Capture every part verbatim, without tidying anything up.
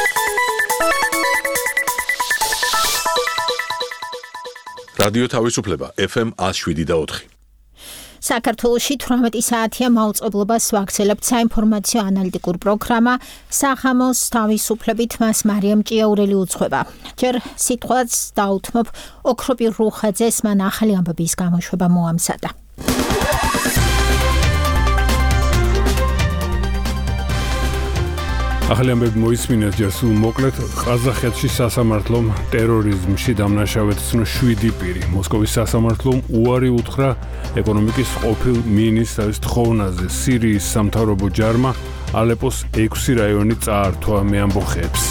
რადიო თავისუფლება ეფ ემ one oh seven და four. საქართველოში თვრამეტი საათია მაუწყებლობას ვაგრძელებთ საინფორმაციო ანალიტიკურ პროგრამა სახამოს თავისუფლებით მას მარიამ ჭიაურელი უძღვება. ჯერ სიტყვაც დაუთმობ ოქროპირ რუხაძეს, მან ახალი ამბების გამოშვება მოამზადა. ახალი ამბები მოისმინეს ჯერ სულ მოკლედ ყაზახეთში სასამართლომ ტერორიზმში დამნაშავედ ცნო შვიდი პირი. მოსკოვის სასამართლომ უარი უთხრა ეკონომიკის ყოფილ მინისტრის თხოვნაზე სირიის სამთავრობო ჯარმა ალეპოს ექვსი რაიონი წაართვა მეამბოხეებს.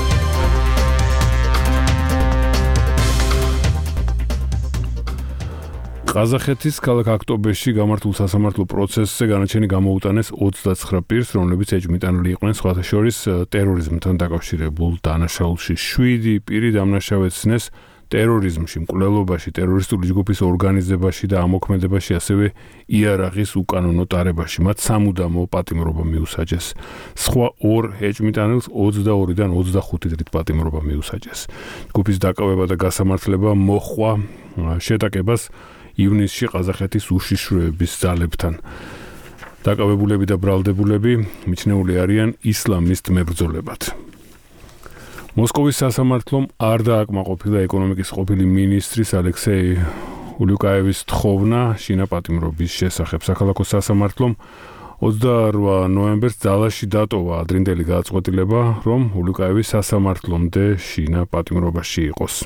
ყაზახეთის ქალაქ აქტობეში გამართულ სასამართლო პროცესზე განაჩენი გამოუტანეს ოცდაცხრა პირს, რომლებიც ეჭვმიტანილი იყვნენ სხვათა შორის ტერორიზმთან დაკავშირებულ დანაშაულში. შვიდი პირი დამნაშავეცნეს ტერორიზმში, მკვლელობაში, ტერორისტული ჯგუფის ორგანიზებაში და ამოქმედებაში, ასევე იარაღის უკანონო ტარებაში. მათ სამუდამო პატიმრობა მიუსაჯეს. სხვა ორ ეჭვმიტანილს ოცდაორიდან ოცდახუთი დღით პატიმრობა მიუსაჯეს. ჯგუფის დაკავება და გასამართლება მოჰყვა შეტაკებას ივნისში ყაზახეთის უშიშროების ძალებთან. დაკავებულები და ბრალდებულები მიჩნეული არიან ისლამისტ მებრძოლებად. მოსკოვის სასამართლომ არ დააკმაყოფილა ეკონომიკის ყოფილი მინისტრის ალექსეი ულუკაევის თხოვნა შინა პატიმრობის შესახებ. საქალაქო სასამართლომ ოცდაორ ნოემბერს ძალაში დატოვა ადრინდელი გადაწყვეტილება, რომ ულუკაევი სასამართლომდე შინა პატიმრობაში იყოს.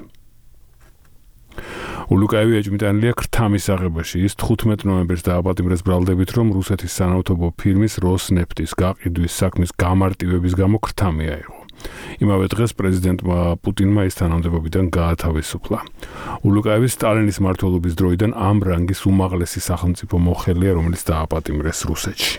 ულუკაევი ეჭვმიტანილია ქრთამის აღებაში. ის თხუთმეტ ნოემბერს დააპატიმრეს ბრალდებით, რომ რუსეთის სანავთობო ფირმის როსნეფტის გაყიდვის საქმის გამარტივების გამო ქრთამი აიღო. იმავე დღეს პრეზიდენტმა პუტინმა ის თანამდებობიდან გაათავისუფლა. ულუკაევი სტალინის მმართველობის დროიდან ამ რანგის უმაღლესი სახელმწიფო მოხელეა, რომელიც დააპატიმრეს რუსეთში.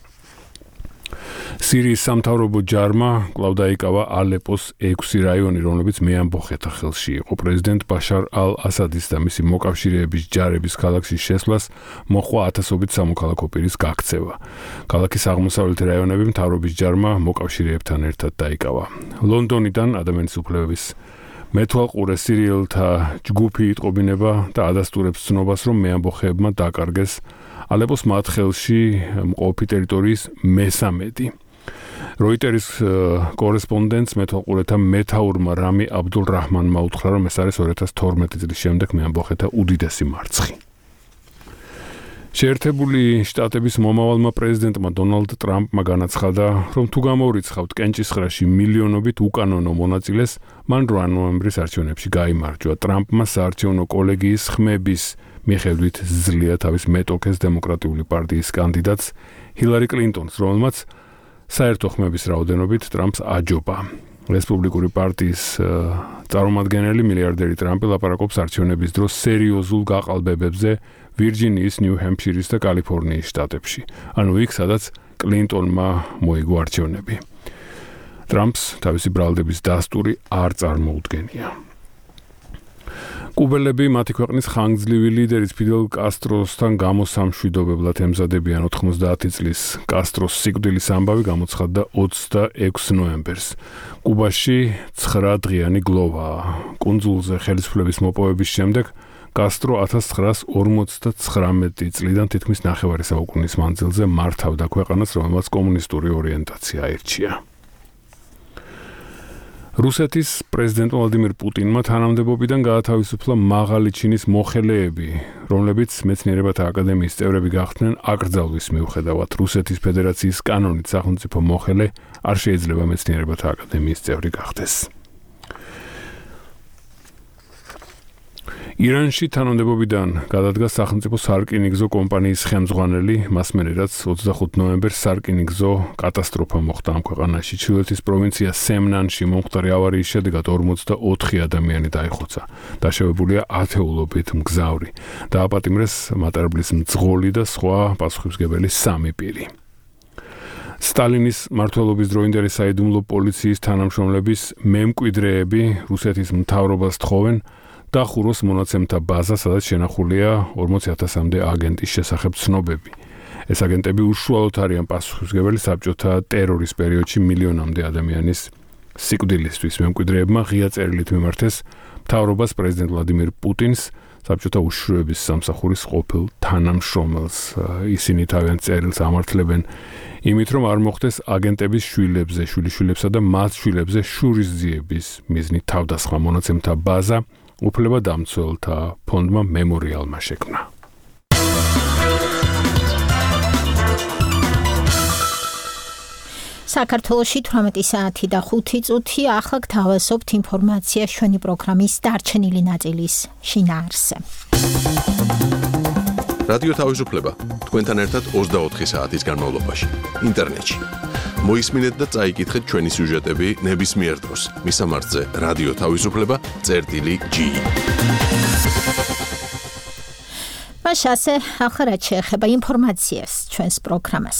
სირიის სამთავრობო ჯარმა კვლავ დაიკავა ალეპოს ექვსი რაიონი, რომლებიც მეამბოხეთა ხელში იყო. პრეზიდენტ ბაშარ ალ-ასადის და მისი მოკავშირეების ჯარების ქალაქში შესვლას მოჰყვა ათასობით სამოქალაქო პირის გაქცევა. ქალაქის აღმოსავლეთი რაიონები მთავრობის ჯარმა მოკავშირეებთან ერთად დაიკავა. ლონდონიდან ადამიანის უფლებების მეთვალყურე სირიელთა ჯგუფი იტყობინება და ადასტურებს ცნობას, რომ მეამბოხეებმა დაკარგეს ალეპოს მათ ხელში მყოფი ტერიტორიის მესამედი. როიტერის კორესპონდენტს მეთვალყურეთა მეთაურმა რამი აბდულ-რაჰმანმა უთხრა, რომ ეს არის ორი ათას თორმეტი წლის შემდეგ მეამბოხეთა უდიდესი მარცხი. შეერთებული შტატების მომავალმა პრეზიდენტმა დონალდ ტრამპმა განაცხადა, რომ თუ გამოურიცხავთ კენჭისყრაში მილიონობით უკანონო მონაწილეს, მან რვა ნოემბრის არჩევნებში გაიმარჯვა. ტრამპმა საარჩევნო კოლეგიის ხმების მიხედვით ზლია თავის მეტოქეს დემოკრატიული პარტიის კანდიდატს ჰილარი კლინტონს, რომელმაც საერთო ხმების რაოდენობით ტრამპს აჯობა. რესპუბლიკური პარტიის წარმომადგენელი მილიარდერი ტრამპი ლაპარაკობს არჩევნების დროს სერიოზულ გაყალბებებზე ვირჯინიის, ნიუ-ჰემფშირის და კალიფორნიის შტატებში. ანუ იქ, სადაც კლინტონმა მოიგო არჩევნები. ტრამპს თავისი ბრალდების დასტური არ წარმოუდგენია. კუბელები მათი ქვეყნის ხანგრძლივი ლიდერის ფიდელ კასტროსთან გამოსამშვიდობებლად ემზადებიან. ოთხმოცდაათი წლის კასტროს სიკვდილის ამბავი გამოცხადდა ოცდაექვსი ნოემბერს. კუბაში ცხრა დღიანი გლოვაა. კუნძულზე ხელისუფლების მოპოვების შემდეგ კასტრო ათას ცხრაას ორმოცდაცხრამეტი წლიდან თითქმის ნახევარი საუკუნის მანძილზე მართავდა ქვეყანას, რომელმაც კომუნისტური ორიენტაცია აირჩია. რუსეთის პრეზიდენტ ვლადიმირ პუტინმა თანამდებობიდან გაათავისუფლა მაღალი ჩინის მოხელეები, რომლებიც მეცნიერებათა აკადემიის წევრები გახდნენ აკრძალვის მიუხედავად. რუსეთის ფედერაციის კანონით სახელმწიფო მოხელე არ შეიძლება მეცნიერებათა აკადემიის წევრი გახდეს. ირანში თანამდებობიდან გადადგა სახელმწიფო სარკინიგზო კომპანიის ხელმძღვანელი, მასმენე რაც ოცდახუთი ნოემბერს სარკინიგზო კატასტროფა მოხდა ამ ქვეყანაში. ჩრდილოეთის პროვინცია სემნანში მომხდარი ავარიის შედეგად ორმოცდაოთხი ადამიანი დაიხოცა. დაშავებულია ათეულობით მგზავრი. დააპატიმრეს მატარებლის მძღოლი და სხვა პასუხისმგებელი სამი პირი. სტალინის მმართველობის დროინდელი საიდუმლო პოლიციის თანამშრომლების მემკვიდრეები რუსეთის მთავრობას თხოვენ დახუროს მონაცემთა ბაზა, სადაც შენახულია ორმოცი ათასამდე აგენტის შესახებ ცნობები. ეს აგენტები უშუალოდ არიან პასუხისმგებელი საბჭოთა ტერორის პერიოდში მილიონამდე ადამიანის სიკვდილისთვის მემკვიდრეებმა ღია წერილით მიმართეს მთავრობას პრეზიდენტ ვლადიმირ პუტინს საბჭოთა უშიშროების სამსახურის ყოფილ თანამშრომელს. ისინი თავიანთ წერილს ამართლებენ იმით, რომ არ მოხდეს აგენტების შვილებზე, შვილიშვილებსა და მათ შვილებზე შურისძიების მიზნით თავდასხმა. მონაცემთა ბაზა უფლებადამცველთა ფონდმა მემორიალმა შექმნა. საქართველოში თვრამეტი საათი და ხუთი წუთი ახლა გთავაზობთ ინფორმაცია ჩვენი პროგრამის დარჩენილი ნაწილის შინაარსზე. რადიო თავისუფლება თქვენთან ერთად ოცდაოთხი საათის განმავლობაში ინტერნეტში. მოისმინეთ და წაიკითხეთ ჩვენი სიუჟეტები ნებისმიერ დროს. მისამართზე რადიო თავისუფლება წერტილი ჯი. მაშ ასე ახლა რაც შეეხება ინფორმაციას ჩვენს პროგრამას.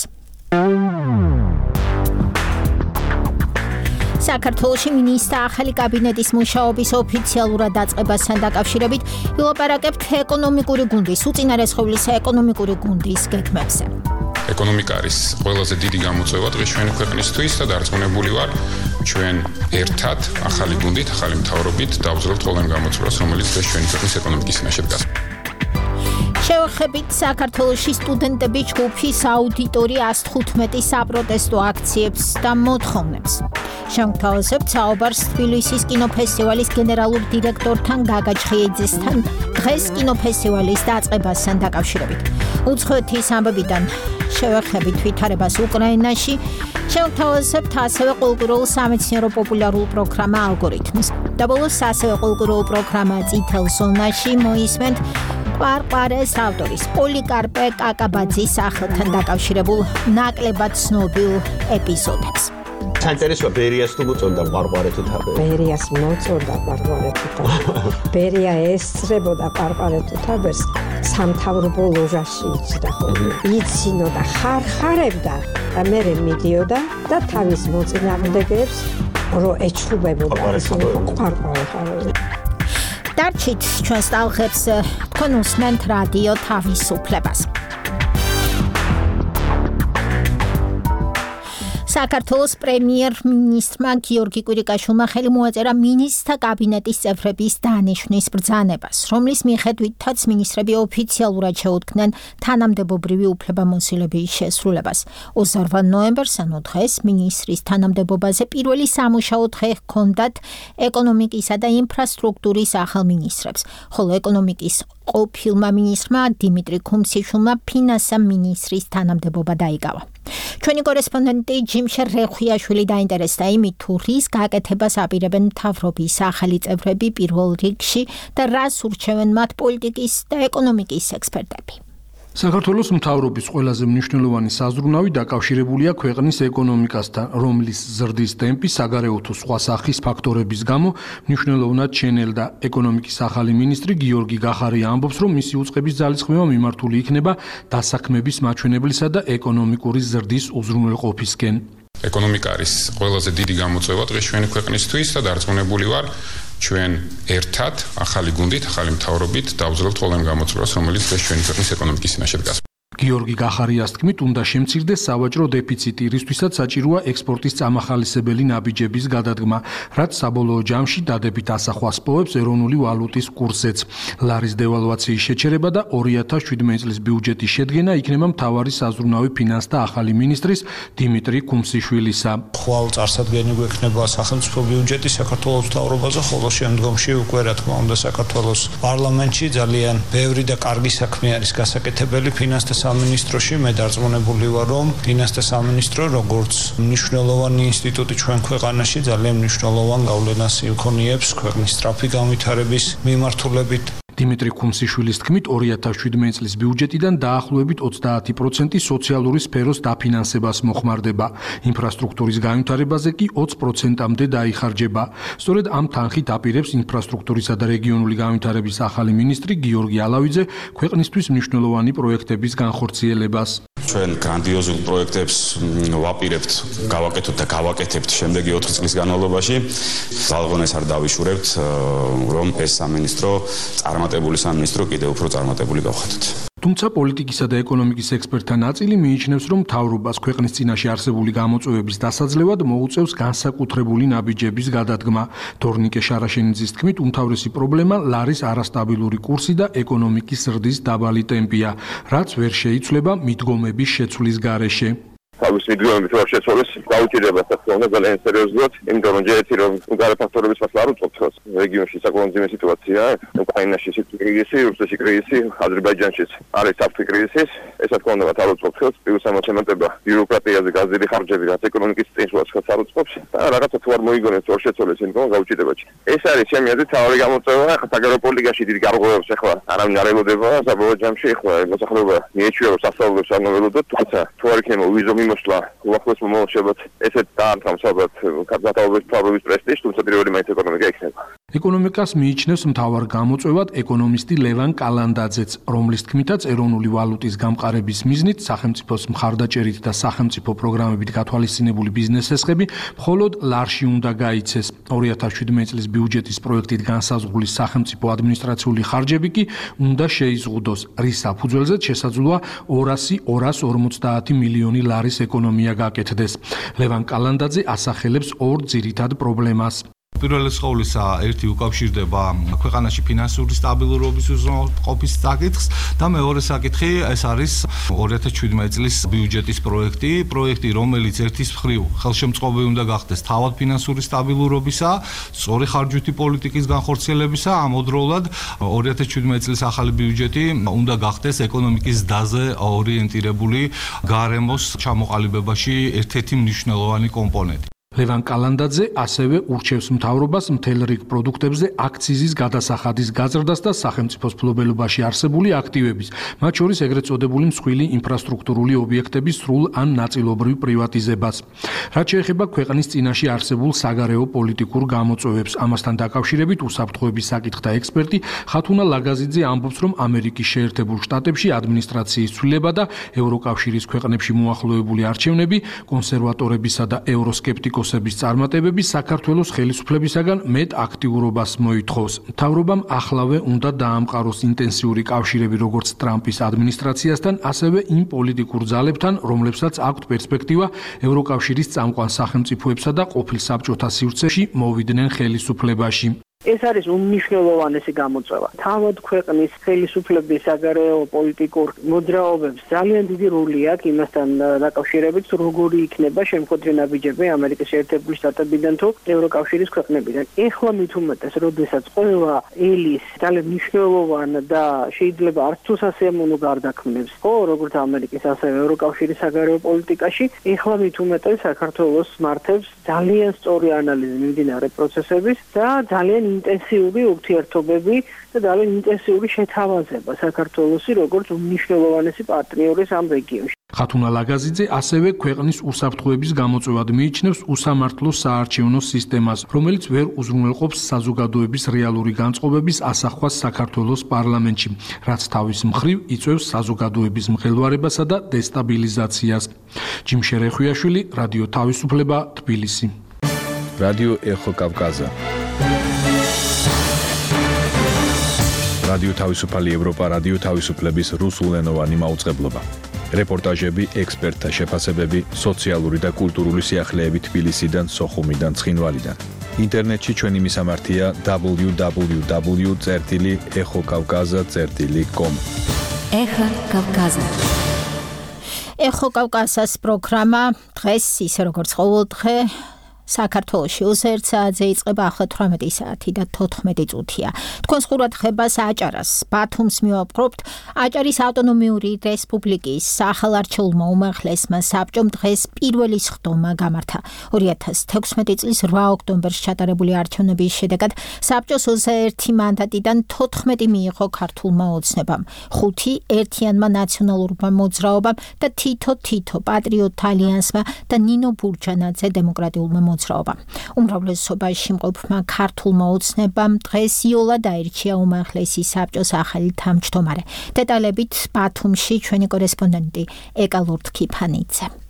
საქართველოში მინისტრთა ახალი კაბინეტის მუშაობის ოფიციალურად დაწყებასთან დაკავშირებით ვილაპარაკებთ ეკონომიკური გუნდის, უწინარესხოვლისა ეკონომიკური გუნდის გეგმებზე. ეკონომიკა არის ყველაზე დიდი გამოწვევა დღეს ჩვენი ქვეყნისთვის და დარწმუნებული ვარ, ჩვენ ერთად ახალი გუნდით, ახალი მთავრობით დავუძლებთ ყველამ გამოწვევას, რომელიც დღეს ჩვენი ქვეყნის ეკონომიკის წინაშე დგას. შევეხებით საქართველოში სტუდენტების ჯგუფის აუდიტორი ას თხუთმეტი საპროტესტო აქციებს და მოთხოვნებს. შევთავაზებთ საუბარს თბილისის კინოფესტივალის გენერალურ დირექტორთან გაგა ჩხიეძესთან დღეს კინოფესტივალის დაწყებასთან დაკავშირებით. უცხოეთის ამბებიდან შევეხებით ვითარებას უკრაინაში, შევთავაზებთ ასევე კულტურულ სამეცნიერო პოპულარულ პროგრამა ალგორითმს. და ბოლოს ასევე კულტურულ პროგრამა წითელ ზონაში მოისმენთ ყვარყვარეს ავტორის პოლიკარპე კაკაბაძის სახელთან დაკავშირებულ ნაკლებად ცნობილ ეპიზოდებს. საინტერესოა ბერიას თუ მოწონდა ყვარყვარე თუ თაბე. ბერიას მოწონდა ყვარყვარე თუ თაბე. ბერია ესწრებოდა ყვარყვარე თუ თაბეს სამთავრობო ლოჟაში იჯდა ხოლმე. იცინოდა ხარხარებდა და მერე მიდიოდა და თავის მოწინააღმდეგეებს რო ეჩხუბებოდა ყვარყვარე ხარები. დარჩით ჩვენს ტალღებს თქვენ უსმენთ რადიო თავისუფლებას. საქართველოს პრემიერ-მინისტრმა გიორგი კვირიკაშვილმა ხელი მოაწერა მინისტრთა კაბინეტის წევრების დანიშვნის ბრძანებას, რომლის მიხედვითაც მინისტრები ოფიციალურად შეუდგნენ თანამდებობრივი უფლებამოსილების შესრულებას. ოცდაორ ნოემბერს, ანუ დღეს, მინისტრის თანამდებობაზე პირველი სამუშაო დღე ჰქონდათ ეკონომიკისა და ინფრასტრუქტურის ახალ მინისტრებს, ხოლო ეკონომიკის ყოფილმა მინისტრმა დიმიტრი ქუმსიშვილმა ფინანსთა მინისტრის თანამდებობა დაიკავა. ჩვენი კორესპონდენტი ჯიმშე რეხვიაშვილი დაინტერესდა იმით, თუ რის გაკეთებას აპირებენ მთავრობის ახალი წევრები პირველ რიგში და რას ურჩევენ მათ პოლიტიკის და ეკონომიკის ექსპერტები. საქართველოს მთავრობის ყველაზე მნიშვნელოვანი საზრუნავი დაკავშირებულია ქვეყნის ეკონომიკასთან, რომლის ზრდის ტემპი საგარეო თუ სხვა სახის ფაქტორების გამო მნიშვნელოვნად ჩენელდა. ეკონომიკის ახალი მინისტრი გიორგი გახარია ამბობს, რომ მისი უწყების ძალისხმევა მიმართული იქნება დასაქმების მაჩვენებლისა და ეკონომიკური ზრდის უზრუნველყოფისკენ. ეკონომიკა არის ყველაზე დიდი გამოწვევა დღეს ჩვენი ქვეყნისთვის და დარწმუნებული ვარ, ჩვენ ერთად ახალი გუნდით, ახალი მთავრობით დავუძლებთ ყველამ გამოწვევას, რომელიც დღეს ჩვენი ქვეყნის ეკონომიკის წინაშე დგას. გიორგი გახარიას თქმით, უნდა შემცირდეს სავაჭრო დეფიციტი, რისთვისაც საჭიროა ექსპორტის წამახალისებელი ნაბიჯების გადადგმა, რაც საბოლოო ჯამში დადებით ასახვას პოვებს ეროვნული ვალუტის კურსზეც. ლარის დევალვაციის შეჩერება და ორი ათას შვიდმეტი წლის ბიუჯეტის შედგენა იქნება მთავარი საზრუნავი ფინანსთა ახალი მინისტრის დიმიტრი ქუმსიშვილისა. ხვალ წარსადგენი გვექნება სახელმწიფო ბიუჯეტი საქართველოს მთავრობაზე, ხოლო შემდგომში უკვე რა თქმა უნდა საქართველოს პარლამენტში ძალიან ბევრი და კარგი საქმე არის გასაკეთებელი ფინანსთა სამინისტროში. მე დარწმუნებული ვარ, რომ ფინანსთა სამინისტრო როგორც მნიშვნელოვანი ინსტიტუტი ჩვენ ქვეყანაში ძალიან მნიშვნელოვან გავლენას იქონიებს ქვეყნის სწრაფი განვითარების მიმართულებით. დიმიტრი ქუმსიშვილის თქმით, ორი ათას შვიდმეტი წლის ბიუჯეტიდან დაახლოებით ოცდაათი პროცენტი სოციალური სფეროს დაფინანსებას მოხმარდება. ინფრასტრუქტურის განვითარებაზე კი ოცი პროცენტამდე დაიხარჯება. სწორედ ამ თანხით აპირებს ინფრასტრუქტურისა და რეგიონული განვითარების ახალი მინისტრი გიორგი ალავიძე ქვეყნისთვის მნიშვნელოვანი პროექტების განხორციელებას. ჩვენ გრანდიოზულ პროექტებს ვაპირებთ, გავაკეთოთ და გავაკეთებთ შემდეგი ოთხი წლის განმავლობაში. ზალღონეს არ დავიშურებთ, რომ ეს სამინისტრო წარმატებული სამინისტრო კიდევ უფრო წარმატებული გავხადოთ. თუმცა პოლიტიკისა და ეკონომიკის ექსპერტთა ნაწილი მიიჩნევს, რომ მთავრობას ქვეყნის წინაშე არსებული გამოწვევების დასაძლევად მოუწევს განსაკუთრებული ნაბიჯების გადადგმა. თორნიკე შარაშენიძის თქმით, უმთავრესი პრობლემა ლარის არასტაბილური კურსი და ეკონომიკის ზრდის დაბალი ტემპია, რაც ვერ შეიცვლება მიდგომების შეცვლის გარეშე. თავის მიდგომებით ვერ შეცვალეს გაუჭირდება საქართველოს ძალიან სერიოზულად, იმიტომ რომ ჯერ ერთი რომ უგარე ფაქტორების მასლა არ უწყობს რეგიონში საკმაოდ ძიმე სიტუაცია, უკრაინაში კრიზისი, რუსეთში კრიზისი, აზერბაიჯანშიც არის საფრთხე კრიზისის, ეს რა თქმა უნდა არ უწყობს, პლუს ამოცემატება ბიუროკრატიაზე გაზრდილი ხარჯები, რაც ეკონომიკის წინსვლას არ უწყობს და რაღაცა თუ არ მოიგონებს ვერ შეცვალეს იმიტომ გაუჭირდებაში. ეს არის ჩემი აზრით თავი გამოწვევა, ახლა საგარეო პოლიტიკაში დიდი გარღვევებს ახლა არავინ არ ელოდება, საბოლოო ჯამში ახლა მოსახლეობა მიეჩვია რომ სასწავლებლებს არ მოველოდოთ, თუმცა თუ არ იქნება ვიზო მოსვლა უახლოეს მომავალშობად ესეთ დაამთავრებს ალბათ გადაწყვეტილების ფარობის პრესტიჟს, თუმცა პირველი მაინც ეკონომიკა იქნება. ეკონომიკას მიიჩნევს მთავარ გამოწვევად ეკონომისტი ლევან კალანდაძეც, რომლის თქმითაც ეროვნული ვალუტის გამყარების მიზნით სახელმწიფოს მხარდაჭერით და სახელმწიფო პროგრამებით გათვალისწინებული ბიზნეს ესხები მხოლოდ ლარში უნდა გაიცეს. ორი ათას შვიდმეტი წლის ბიუჯეტის პროექტით განსაზღვრული სახელმწიფო ადმინისტრაციული ხარჯები კი უნდა შეიზღუდოს, რის საფუძველზეც შესაძლოა ორასი ორას ორმოცდაათი მილიონი ლარის ეკონომია გაკეთდეს. ლევან კალანდაძე ასახელებს ორ ძირითად პრობლემას. პირველი ყოვლისა ერთი უკავშირდება ქვეყანაში ფინანსური სტაბილურობის უზრუნველყოფის საკითხს და მეორე საკითხი ეს არის ორი ათას შვიდმეტი წლის ბიუჯეტის პროექტი, პროექტი რომელიც ერთის მხრივ ხელშემწყობი უნდა გახდეს თავად ფინანსური სტაბილურობისა, სწორი ხარჯვითი პოლიტიკის განხორციელებისა, ამავდროულად ორი ათას შვიდმეტი წლის ახალი ბიუჯეტი უნდა გახდეს ეკონომიკის დაზე ორიენტირებული გარემოს ჩამოყალიბებაში ერთ-ერთი მნიშვნელოვანი კომპონენტი. ლევან კალანდაძე ასევე ურჩევს მთავრობას მთელ რიგ პროდუქტებზე აქციზის გადასახადის გაზრდას და სახელმწიფოს მფლობელობაში არსებული აქტივების, მათ შორის ეგრეთ წოდებული მსხვილი ინფრასტრუქტურული ობიექტების სრულ ან ნაწილობრივ პრივატიზებას. რაც შეეხება ქვეყნის წინაშე არსებულ საგარეო პოლიტიკურ გამოწვევებს, ამასთან დაკავშირებით უსაფრთხოების საკითხთა ექსპერტი ხათუნა ლაგაზიძე ამბობს, რომ ამერიკის შეერთებულ შტატებში ადმინისტრაციის ცვლილება და ევროკავშირის ქვეყნებში მოახლოებული არჩევნები კონსერვატორებისა და ევროსკეპტიკოსების წარმატებები საქართველოს ხელისუფლებისაგან მეტ აქტიურობას მოითხოვს. მთავრობამ ახლავე უნდა დაამყაროს ინტენსიური კავშირები როგორც ტრამპის ადმინისტრაციასთან, ასევე იმ პოლიტიკურ ძალებთან, რომლებსაც აქვთ პერსპექტივა ევროკავშირის წამყვან სახელმწიფოებსა და ყოფილ საბჭოთა სივრცეში მოვიდნენ ხელისუფლებაში. ეს არის უმნიშვნელოვანესი გამოწვევა. თავად ქვეყნის ხელისუფლების საგარეო პოლიტიკურ მოძრაობებს ძალიან დიდი როლი აქვს იმასთან დაკავშირებით, როგორი იქნება შემოქმედი ნაბიჯები ამერიკის შეერთებული შტატებიდან თუ ევროკავშირის ქვეყნებიდან. ეხლა მით უმეტეს, როდესაც ყველა ელის ძალიან მნიშვნელოვან და შეიძლება არც თუ სასიამოვნო გარდაქმნებს, ხო, როგორც ამერიკის, ასევე ევროკავშირის საგარეო პოლიტიკაში, ეხლა მით უმეტეს საქართველოს მართებს ძალიან სწორი ანალიზი მიმდინარე პროცესების და ძალიან ინტენსიური ურთიერთობები და ძალიან ინტენსიური შეთავაზება საქართველოსი როგორც უმნიშვნელოვანესი პარტნიორის ამ რეგიონში. ხათუნა ლაგაზიძე ასევე ქვეყნის უსაფრთხოების გამოწვევად მიიჩნევს უსამართლო საარჩევნო სისტემას, რომელიც ვერ უზრუნველყოფს საზოგადოების რეალური განწყობების ასახვას საქართველოს პარლამენტში, რაც თავის მხრივ იწვევს საზოგადოების მღელვარებასა და დესტაბილიზაციას. ჯიმშე რეხვიაშვილი, რადიო თავისუფლება, თბილისი. რადიო ეხო კავკაზა. რადიო თავისუფალი ევროპა, რადიო თავისუფლების რუსულენოვანი მაუწყებლობა. რეპორტაჟები, ექსპერტთა შეფასებები, სოციალური და კულტურული სიახლეები თბილისიდან, სოხუმიდან, ცხინვალიდან. ინტერნეტში ჩვენი მისამართია დაბლიუ დაბლიუ დაბლიუ წერტილი ეხო კავკაზა წერტილი კომ. ეხო კავკაზა. ეხო კავკაზას პროგრამა დღეს ისე როგორც ყოველდღე საქართველოში ოცდაერთ საათზე იწყება, ახლა თვრამეტი საათი და თოთხმეტი წუთია. თქვენს ყურადღებას აჭარას, ბათუმს მივაპყრობთ. აჭარის ავტონომიური რესპუბლიკის სახელმწიფო უმაღლესმა საბჭომ დღეს პირველი სხდომა გამართა. ორი ათას თექვსმეტი წლის რვა ოქტომბერს ჩატარებული არჩევნების შედეგად საბჭოს ოცდაერთი მანდატიდან თოთხმეტი მიიღო ქართულმა ოცნებამ, ხუთი ერთიანმა ნაციონალურმა მოძრაობამ და თითო-თითო პატრიოტთა ალიანსმა და ნინო ბურჯანაძე დემოკრატიულმა მოძრაობამ. უმრავლესობაში მყოფმა ქართულმა ოცნებამ დღეს იოლა დაირჩია უმაღლესი საბჭოს ახალი თავმჯდომარე. დეტალებით ბათუმში ჩვენი კორესპონდენტი ეკალურთ ქიფანიძე.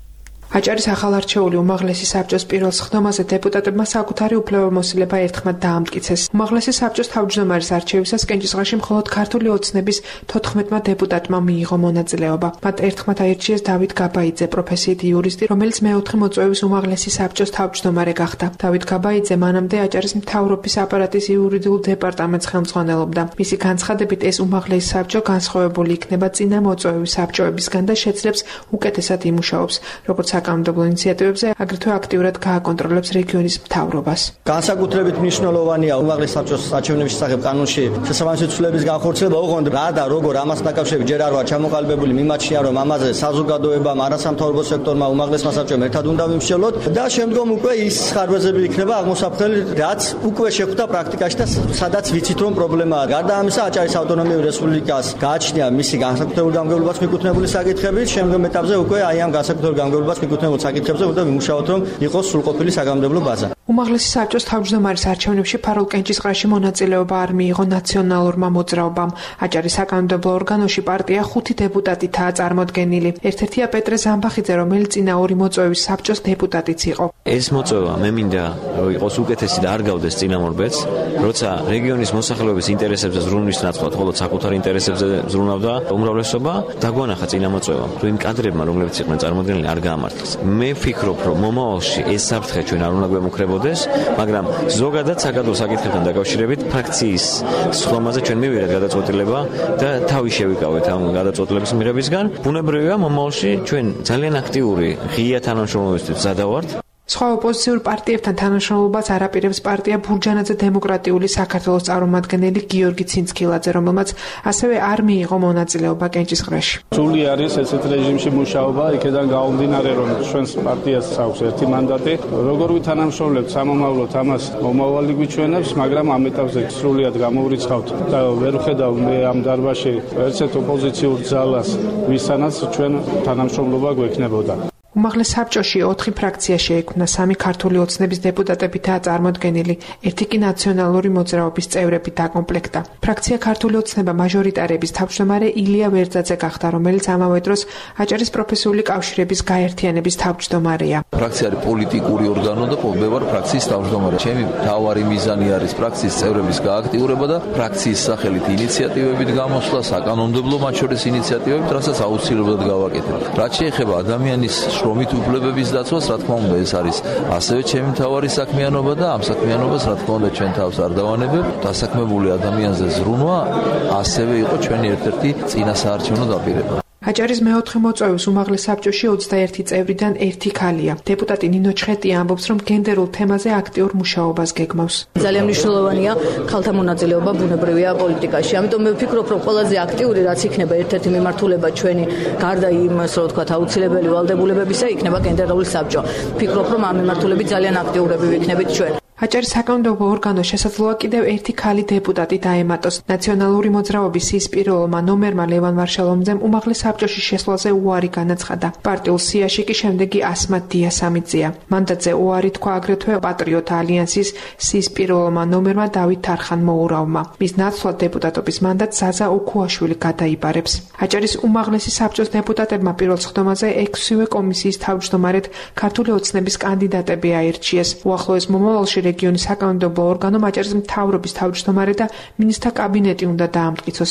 აჭარის ახალარჩეული უმაღლესი საბჭოს პირველ სხდომაზე დეპუტატებმა საკუთარი უფლებამოსილება ერთხმად დაამტკიცეს. უმაღლესი საბჭოს თავმჯდომარის არჩევისას კენჭისყრაში მხოლოდ ქართული ოცნების თოთხმეტმა დეპუტატმა მიიღო მონაწილეობა. მათ ერთხმად აირჩიეს დავით გაბაიძე, პროფესიით იურისტი, რომელიც მეოთხე მოწვევის უმაღლესი საბჭოს თავმჯდომარე გახდა. დავით გაბაიძე მანამდე აჭარის მთავრობის აპარატის იურიდიულ დეპარტამენტს ხელმძღვანელობდა. მისი განცხადებით, ეს უმაღლესი საბჭო განსხვავებული იქნება წინა მოწვევის საბჭოებისგან და შეძლებს უკეთესად იმუშაობს, როგორც საკანონმდებლო ინიციატივებზე, აგრეთვე აქტიურად გააკონტროლებს რეგიონის მთავრობას. განსაკუთრებით მნიშვნელოვანია უმაღლეს საბჭოს არჩევნების შესახებ კანონში შესაბამისი ცვლილების განხორციელება, ოღონდ რა და როგორ ამას დაკავშირებით ჯერ არ ვარ ჩამოყალიბებული, მიმაჩნია რომ ამაზე საზოგადოებამ, არასამთავრობო სექტორმა, უმაღლესმა საბჭომ ერთად უნდა ვიმსჯელოთ და შემდგომ უკვე ის ხარვეზები იქნება აღმოსაფრთხელი, რაც უკვე შეხვდა პრაქტიკაში და სადაც ვიცით რომ პრობლემაა. გარდა ამისა, აჭარის ავტონომიური რესპუბლიკას გააჩნია მისი განსაკუთრებული გამგებლობას მიკუთვნებული საკითხებით, შემდგომ ეტაპზე უკვე აი ამ განსაკუთრებული გამგებლობას მიკუთვნებულ საკითხებზე უნდა ვიმუშაოთ, რომ იყოს სრულყოფილი საკანონმდებლო ბაზა. უმაღლესი საბჭოს თავმჯდომარის არჩევნებში ფარულ კენჭისყრაში მონაწილეობა არ მიიღო ნაციონალურმა მოძრაობამ. აჭარის საკანონმდებლო ორგანოში პარტია ხუთი დეპუტატითაა წარმოდგენილი. ერთ-ერთია პეტრე ზამბახიძე, რომელიც წინა ორი მოწვევის საბჭოს დეპუტატიც იყო. ეს მოწვევა მე მინდა რომ იყოს უკეთესი და არ გავდეს წინამორბედს, როცა რეგიონის მოსახლეობის ინტერესებზე ზრუნვის ნაცვლად მხოლოდ საკუთარ ინტერესებზე ზრუნავდა უმრავლესობა, დაგვანახა წინა მოწვევამ, რომ იმ კადრებმა, რომლებიც იყვნენ წარმოდგენილი, არ გაამართლეს. მე ვფიქრობ, რომ მომავალში ეს საფრთხე ჩვენ არ უნდა გვემუქრებოდეს, მაგრამ ზოგადად საკადრო საკითხებთან დაკავშირებით ფრაქციის სხდომაზე ჩვენ მივიღეთ გადაწყვეტილება და თავი შევიკავეთ ამ გადაწყვეტილების მიღებისგან. ბუნებრივია მომავალში ჩვენ ძალიან აქტიური ღია თანამშრომლობისთვის მზადავართ. სხვა ოპოზიციურ პარტიებთან თანამშრომლობას არ აპირებს პარტია ბურჯანაძე დემოკრატიული საქართველოს წარმომადგენელი გიორგი ცინცქილაძე, რომელმაც ასევე არ მიიღო მონაწილეობა კენჭისყრაში. სრული არის ესეთ რეჟიმში მუშაობა, იქიდან გამომდინარე, რომ ჩვენს პარტიას აქვს ერთი მანდატი. როგორ ვითანამშრომლებთ სამომავლოდ, ამას მომავალი გვიჩვენებს, მაგრამ ამ ეტაპზე სრულიად გამოვრიცხავთ და ვერ ვხედავ მე ამ დარბაზში ერთ ოპოზიციურ ძალას, ვისთანაც ჩვენ თანამშრომლობა გვექნებოდა. უმაღლეს საბჭოში ოთხი ფრაქცია შეექმნა, სამი ქართული ოცნების დეპუტატებითაა წარმოდგენილი, ერთი კი ნაციონალური მოძრაობის წევრებით დაკომპლექტდა. ფრაქცია ქართული ოცნება მაჟორიტარების თავმჯდომარე ილია ვერძაძე გახდა, რომელიც ამავე დროს აჭარის პროფესიული კავშირების გაერთიანების თავმჯდომარეა. ფრაქცია არის პოლიტიკური ორგანო და მე ვარ ფრაქციის თავმჯდომარე. ჩემი მთავარი მიზანი არის ფრაქციის წევრების გააქტიურება და ფრაქციის სახელით ინიციატივებით გამოსვლა, საკანონმდებლო მათ შორის ინიციატივებით, რასაც აუცილებლად გავაკეთებ. რაც შეეხება ადამიანის შრომით უფლებების დაცვას, რა თქმა უნდა, ეს არის ასევე ჩემი მთავარი საქმიანობა და ამ საქმიანობას, რა თქმა უნდა, ჩვენ თავს არ დავანებებ. დასაქმებული ადამიანზე ზრუნვა ასევე იყო ჩვენი ერთ-ერთი წინა საარჩევნო დაპირება. აჭარის მეოთხე მოწვევის უმაღლეს საბჭოში ოცდაერთი წევრიდან ერთი ქალია. დეპუტატი ნინო ჩხეტია ამბობს, რომ გენდერულ თემაზე აქტიურ მუშაობას გეგმავს. ძალიან მნიშვნელოვანია ქალთა მონაწილეობა ბუნებრივია პოლიტიკაში. ამიტომ მე ვფიქრობ, რომ ყველაზე აქტიური რაც იქნება ერთ-ერთი მიმართულება ჩვენი გარდა იმ, ასე რომ ვთქვათ, აუცილებელი ვალდებულებებისა, იქნება გენდერული საბჭო. ვფიქრობ, რომ ამ მიმართულებით ძალიან აქტიურები ვიქნებით ჩვენ. აჭარის საკანონმდებლო ორგანოს შესაძლოა კიდევ ერთი ქალი დეპუტატი დაემატოს. ნაციონალური მოძრაობის სიის პირველმა ნომერმა ლევან ვარშალომძემ უმაღლეს საბჭოში შესვლაზე უარი განაცხადა. პარტიულ სიაში კი შემდეგი ასმათ დიასამიძეა. მანდატზე უარი თქვა აგრეთვე პატრიოტ ალიანსის სიის პირველმა ნომერმა დავით თარხან-მოურავმა. მის ნაცვლად დეპუტატობის მანდატს ზაზა უქუაშვილი გადაიბარებს. აჭარის უმაღლესი საბჭოს დეპუტატებმა პირველ სხდომაზე ექვსივე კომისიის თავმჯდომარედ ქართული ოცნების კანდიდატები აირჩიეს. უახლოეს მომავალში რეგიონის საკანონმდებლო ორგანო აჭარის მთავრობის თავმჯდომარე და მინისტრთა კაბინეტი უნდა დაამტკიცოს.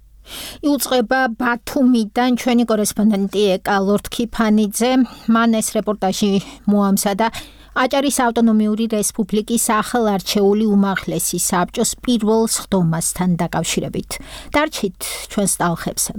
იუწყება ბათუმიდან ჩვენი კორესპონდენტი ეკა ლორთქიფანიძე, მან ეს რეპორტაჟი მოამზადა აჭარის ავტონომიური რესპუბლიკის ახალარჩეული უმაღლესი საბჭოს პირველ სხდომასთან დაკავშირებით. დარჩით ჩვენს ტალღებზე.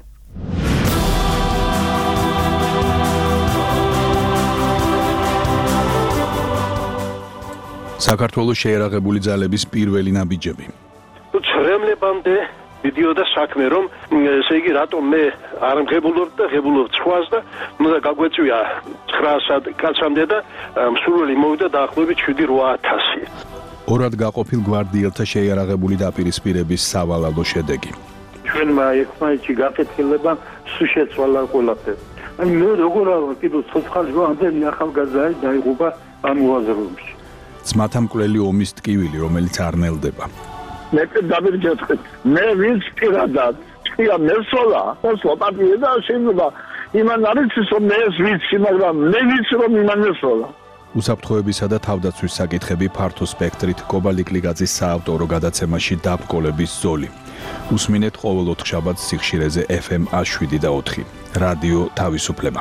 საქართველოს შეერაღებული ძალების პირველი ნაბიჯები. ცრემლებამდე მიდიოდა საქმე, რომ ესე იგი რატომ მე არ მღებულობ და ღებულობ სხვას და უნდა გაგვეწვია ცხრაასად კაცამდე და მსურველი მოვიდა დაახლოებით შვიდი რვა ათასი. ორად გაყოფილ გვარდიელთა შეიარაღებული დაპირისპირების სავალალო შედეგი. ჩვენმა ერთმანეთში გაკეთილება სულ შეცვალა ყველაფერი. აი მე როგორ არა კიდევ ცოცხალი ამდენი ახალგაზრდა დაიღუპა ამ უაზროებში. ძმათამკვლელი ომის ტკივილი, რომელიც არ ნელდება. მე დავირჯეთ. მე ვინც პირადად, თქვია მესოლა, ეს ლოპატია და შეიძლება იმან არის რომ მე ეს ვიცი, მაგრამ მე ვიცი რომ იმან ესროლა. უსაფრთხოებისა და თავდაცვის საკითხები ფართო სპექტრით კობალტ ლიკლიგაძის საავტორო გადაცემაში დაბრკოლების ზოლი. უსმინეთ ყოველ ოთხშაბათს სიხშირეზე ეფ ემ ას შვიდი და ოთხი. რადიო თავისუფლება.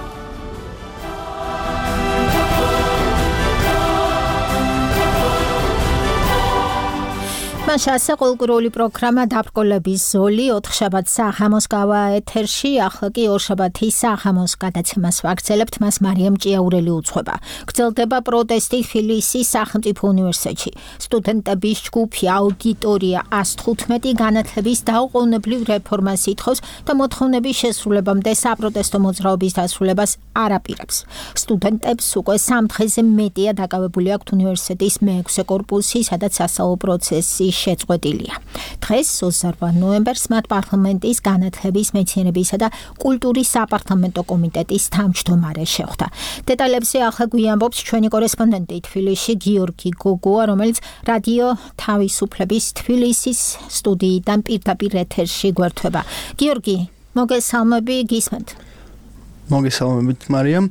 მაშასე ყოლკურული პროგრამა დაბრკოლების ზოლი ოთხშაბათ საღამოს გავა ეთერში, ახლა კი ორშაბათის საღამოს გადაცემას ვაგრძელებთ, მას მარიამ ჭიაურელი უძღვება. გრძელდება პროტესტი თბილისის სახელმწიფო უნივერსიტეტში. სტუდენტების ჯგუფი აუდიტორია ას თხუთმეტი განათლების დაუყოვნებლივ რეფორმას ითხოვს და მოთხოვნების შესრულებამდე საპროტესტო მოძრაობის დასრულებას არ აპირებს. სტუდენტებს უკვე სამ დღეზე მეტია დაკავებული აქვთ უნივერსიტეტის მეექვსე კორპუსი, სადაც სასწავლო პროცესი შეწყვეტილია. დღეს ოცდაოთხ ნოემბერს მათ პარლამენტის განათლების, მეცნიერებისა და კულტურის საპარლამენტო კომიტეტის თავმჯდომარე შეხვდა. დეტალებზე ახლა გვიამბობს ჩვენი კორესპონდენტი თბილისში გიორგი გოგოა, რომელიც რადიო თავისუფლების თბილისის სტუდიიდან პირდაპირ ეთერში გვერდება. გიორგი, მოგესალმები, გისმენთ. მოგესალმებით, მარიამ.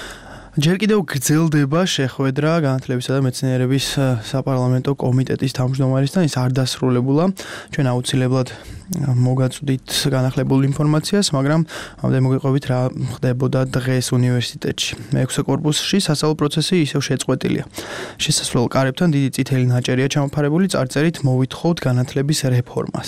ჯერ კიდევ გრძელდება შეხვედრა განათლებისა და მეცნიერების საპარლამენტო კომიტეტის თავმჯდომარესთან, ის არ დასრულებულა. ჩვენ აუცილებლად მოგაწვდით განახლებულ ინფორმაციას, მაგრამ ამდენ მოგიყვებით რა ხდებოდა დღეს უნივერსიტეტში. მეექვსე კორპუსში სასწავლო პროცესი ისევ შეწყვეტილია. შესასვლელ კარებთან დიდი წითელი ნაჭერია ჩამოფარებული, წარწერით მოვითხოვთ განათლების რეფორმას.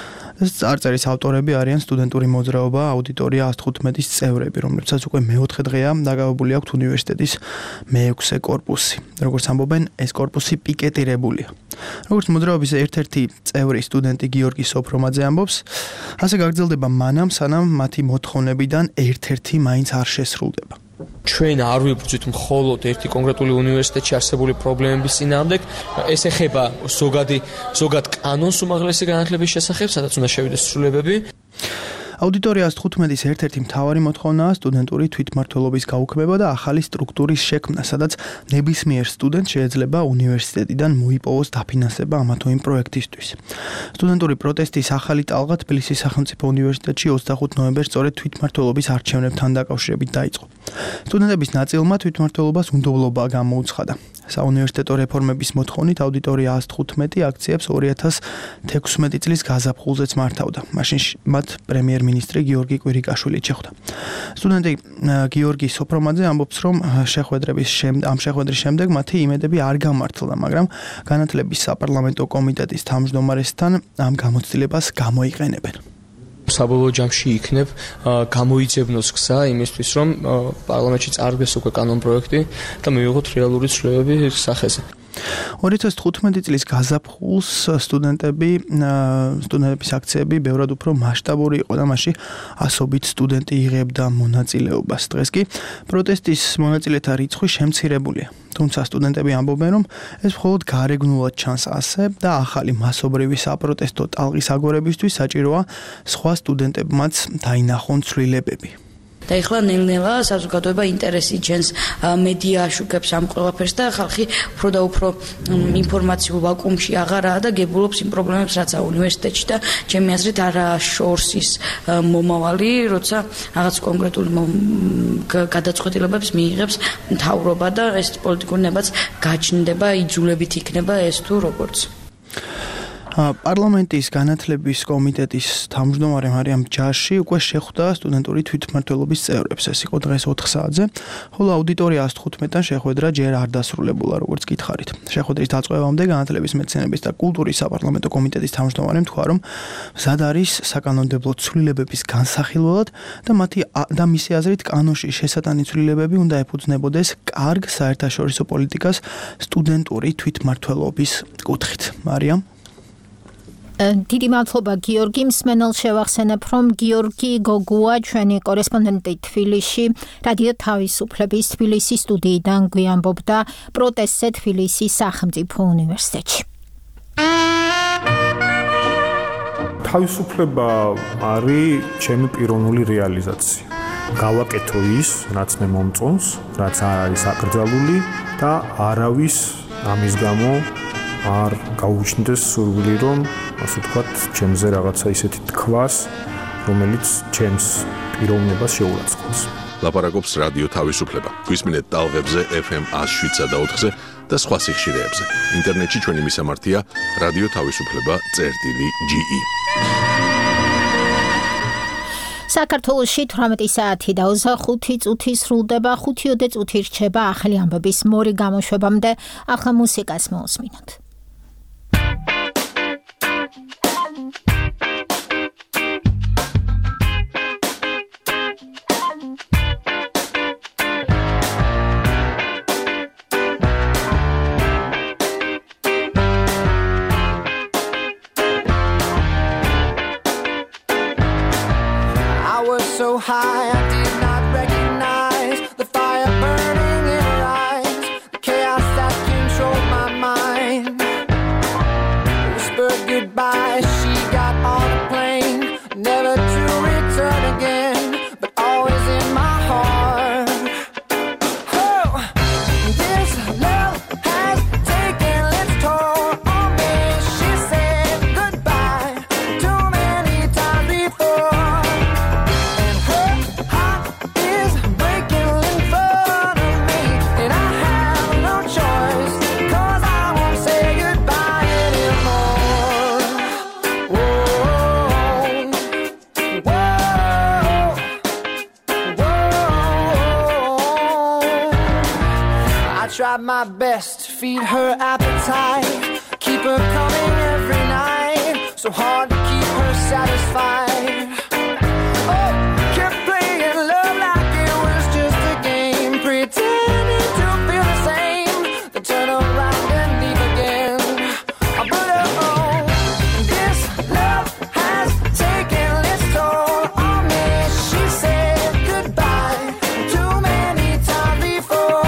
წარწერის ავტორები არიან სტუდენტური მოძრაობა აუდიტორია ას თხუთმეტის წევრები, რომლებსაც უკვე მეოთხე დღეა დაკავებული აქვთ უნივერსიტეტის მეექვსე კორპუსი. როგორც ამბობენ, ეს კორპუსი პიკეტირებულია. როგორც მოძრაობის ერთ-ერთი წევრი სტუდენტი გიორგი სოფრომაძე ამბობს, ასე გაგრძელდება მანამ, სანამ მათი მოთხოვნებიდან ერთ-ერთი მაინც არ შესრულდება. ჩვენ არ ვიბრძვით მხოლოდ ერთი კონკრეტული უნივერსიტეტში არსებული პრობლემების წინააღმდეგ, ეს ეხება ზოგადი ზოგად კანონს უმაღლესი განათლების შესახებ, სადაც უნდა შევიდეს ცვლილებები. აუდიტორია ას თხუთმეტის ერთ-ერთი მთავარი მოთხოვნაა სტუდენტური თვითმმართველობის გაუქმება და ახალი სტრუქტურის შექმნა, სადაც ნებისმიერ სტუდენტს შეიძლება უნივერსიტეტიდან მოიპოვოს დაფინანსება ამა თუ იმ პროექტისთვის. სტუდენტური პროტესტის ახალი ტალღა თბილისის სახელმწიფო უნივერსიტეტში ოცდახუთ ნოემბერს სწორედ თვითმმართველობის არჩევნებთან დაკავშირებით დაიწყო. სტუდენტების ნაწილმა თვითმმართველობას უნდობლობა გამოუცხადა. საუნივერსიტეტო რეფორმების მოთხოვნით აუდიტორია ას თხუთმეტი აქციებს ორი ათას თექვსმეტი წლის გაზაფხულზეც მართავდა. მაშინ მათ პრემიერ-მინისტრი გიორგი კვირიკაშვილი შეხვდა. სტუდენტი გიორგი სოფრომაძე ამბობს, რომ შეხვედრების შემდეგ ამ შეხვედრის შემდეგ მათი იმედები არ გამართლდა, მაგრამ განათლების საპარლამენტო კომიტეტის თავმჯდომარესთან ამ გამოცდილებას გამოიყენებენ. საბოლოო ჯამში იქნებ გამოიძებნოს გზა იმისთვის, რომ პარლამენტში წარდგეს უკვე კანონპროექტი და მივიღოთ რეალური ცვლილებები სახეზე. ორი ათას თხუთმეტი წლის გაზაფხულს სტუდენტები სტუდენტების აქციები ბევრად უფრო მასშტაბური იყო და მასში ასობით სტუდენტი იღებდა მონაწილეობას. დღეს კი პროტესტის მონაწილეთა რიცხვი შემცირებულია. თუმცა სტუდენტები ამბობენ, რომ ეს მხოლოდ გარეგნულად ჩანს ასე და ახალი მასობრივი საპროტესტო ტალღის აგორებისთვის საჭიროა სხვა სტუდენტებმაც დაინახონ ცვლილებები. და ეხლა ნელ-ნელა საზოგადოება ინტერესი ჯენს მედია აშუქებს ამ ყველაფერს და ხალხი უფრო და უფრო ინფორმაციულ ვაკუუმში აღარაა და გებულობს იმ პრობლემებს, რაც აქვს უნივერსიტეტში და ჩემი აზრით არა შორს ის მომავალი, როცა რაღაც კონკრეტული გადაწყვეტილებებს მიიღებს მთავრობა და ეს პოლიტიკური ნებაც გაჩნდება, იძულებით იქნება ეს თუ როგორც. პარლამენტის განათლების კომიტეტის თავმჯდომარე მარიამ ჯაში უკვე შეხვდა სტუდენტური თვითმმართველობის წევრებს. ეს იყო დღეს ოთხ საათზე, ხოლო აუდიტორია ას თხუთმეტთან შეხვედრა ჯერ არ დასრულებულა, როგორც გითხარით. შეხვედრის დაწყებამდე განათლების, მეცნიერების და კულტურის საპარლამენტო კომიტეტის თავმჯდომარემ თქვა, რომ მზად არის საკანონმდებლო ცვლილებების განსახილველად და მათი და მისი აზრით კანონში შესატანი ცვლილებები უნდა ეფუძნებოდეს კარგ საერთაშორისო პოლიტიკას სტუდენტური თვითმმართველობის კუთხით. მარიამ დიდი მადლობა გიორგი, მსმენელს შევახსენებ, რომ გიორგი გოგოა ჩვენი კორესპონდენტი თბილისში რადიო თავისუფლების თბილისის სტუდიიდან გვიამბობდა პროტესტზე თბილისის სახელმწიფო უნივერსიტეტში. თავისუფლება არის ჩემი პიროვნული რეალიზაცია. გავაკეთო ის, რაც მე მომწონს, რაც არ არის აკრძალული და არავის ამის გამო არ გაუჩნდეს სურვილი, რომ ასე ვთქვათ, ჩემზე რაღაცა ისეთი თქვას, რომელიც ჩემს პიროვნებას შეურაცხყოფს. ლაპარაკობს რადიო თავისუფლება. გვისმინეთ ტალღებზე ეფ ემ one oh seven და ოთხზე და სხვა სიხშირეებზე. ინტერნეტში ჩვენი მისამართია რადიო თავისუფლება წერტილი ჯი ი. საქართველოში თვრამეტი საათი და ოცდახუთი წუთი სრულდება, ხუთიოდე წუთი რჩება ახალი ამბების მორი გამოშვებამდე. ახლა მუსიკას მოусმინოთ. So high, I did not recognize the fire burning in her eyes, the chaos that controlled my mind. Whispered goodbye, she got on a plane, never to return again, but always in my heart. Oh, this love has taken its toll on me. She said goodbye too many times before. Tried my best to feed her appetite, keep her coming every night, so hard to keep her satisfied. Oh, kept playing love like it was just a game, pretending to feel the same, then turn around and leave again. But oh, this love has taken its toll on me. She said goodbye too many times before.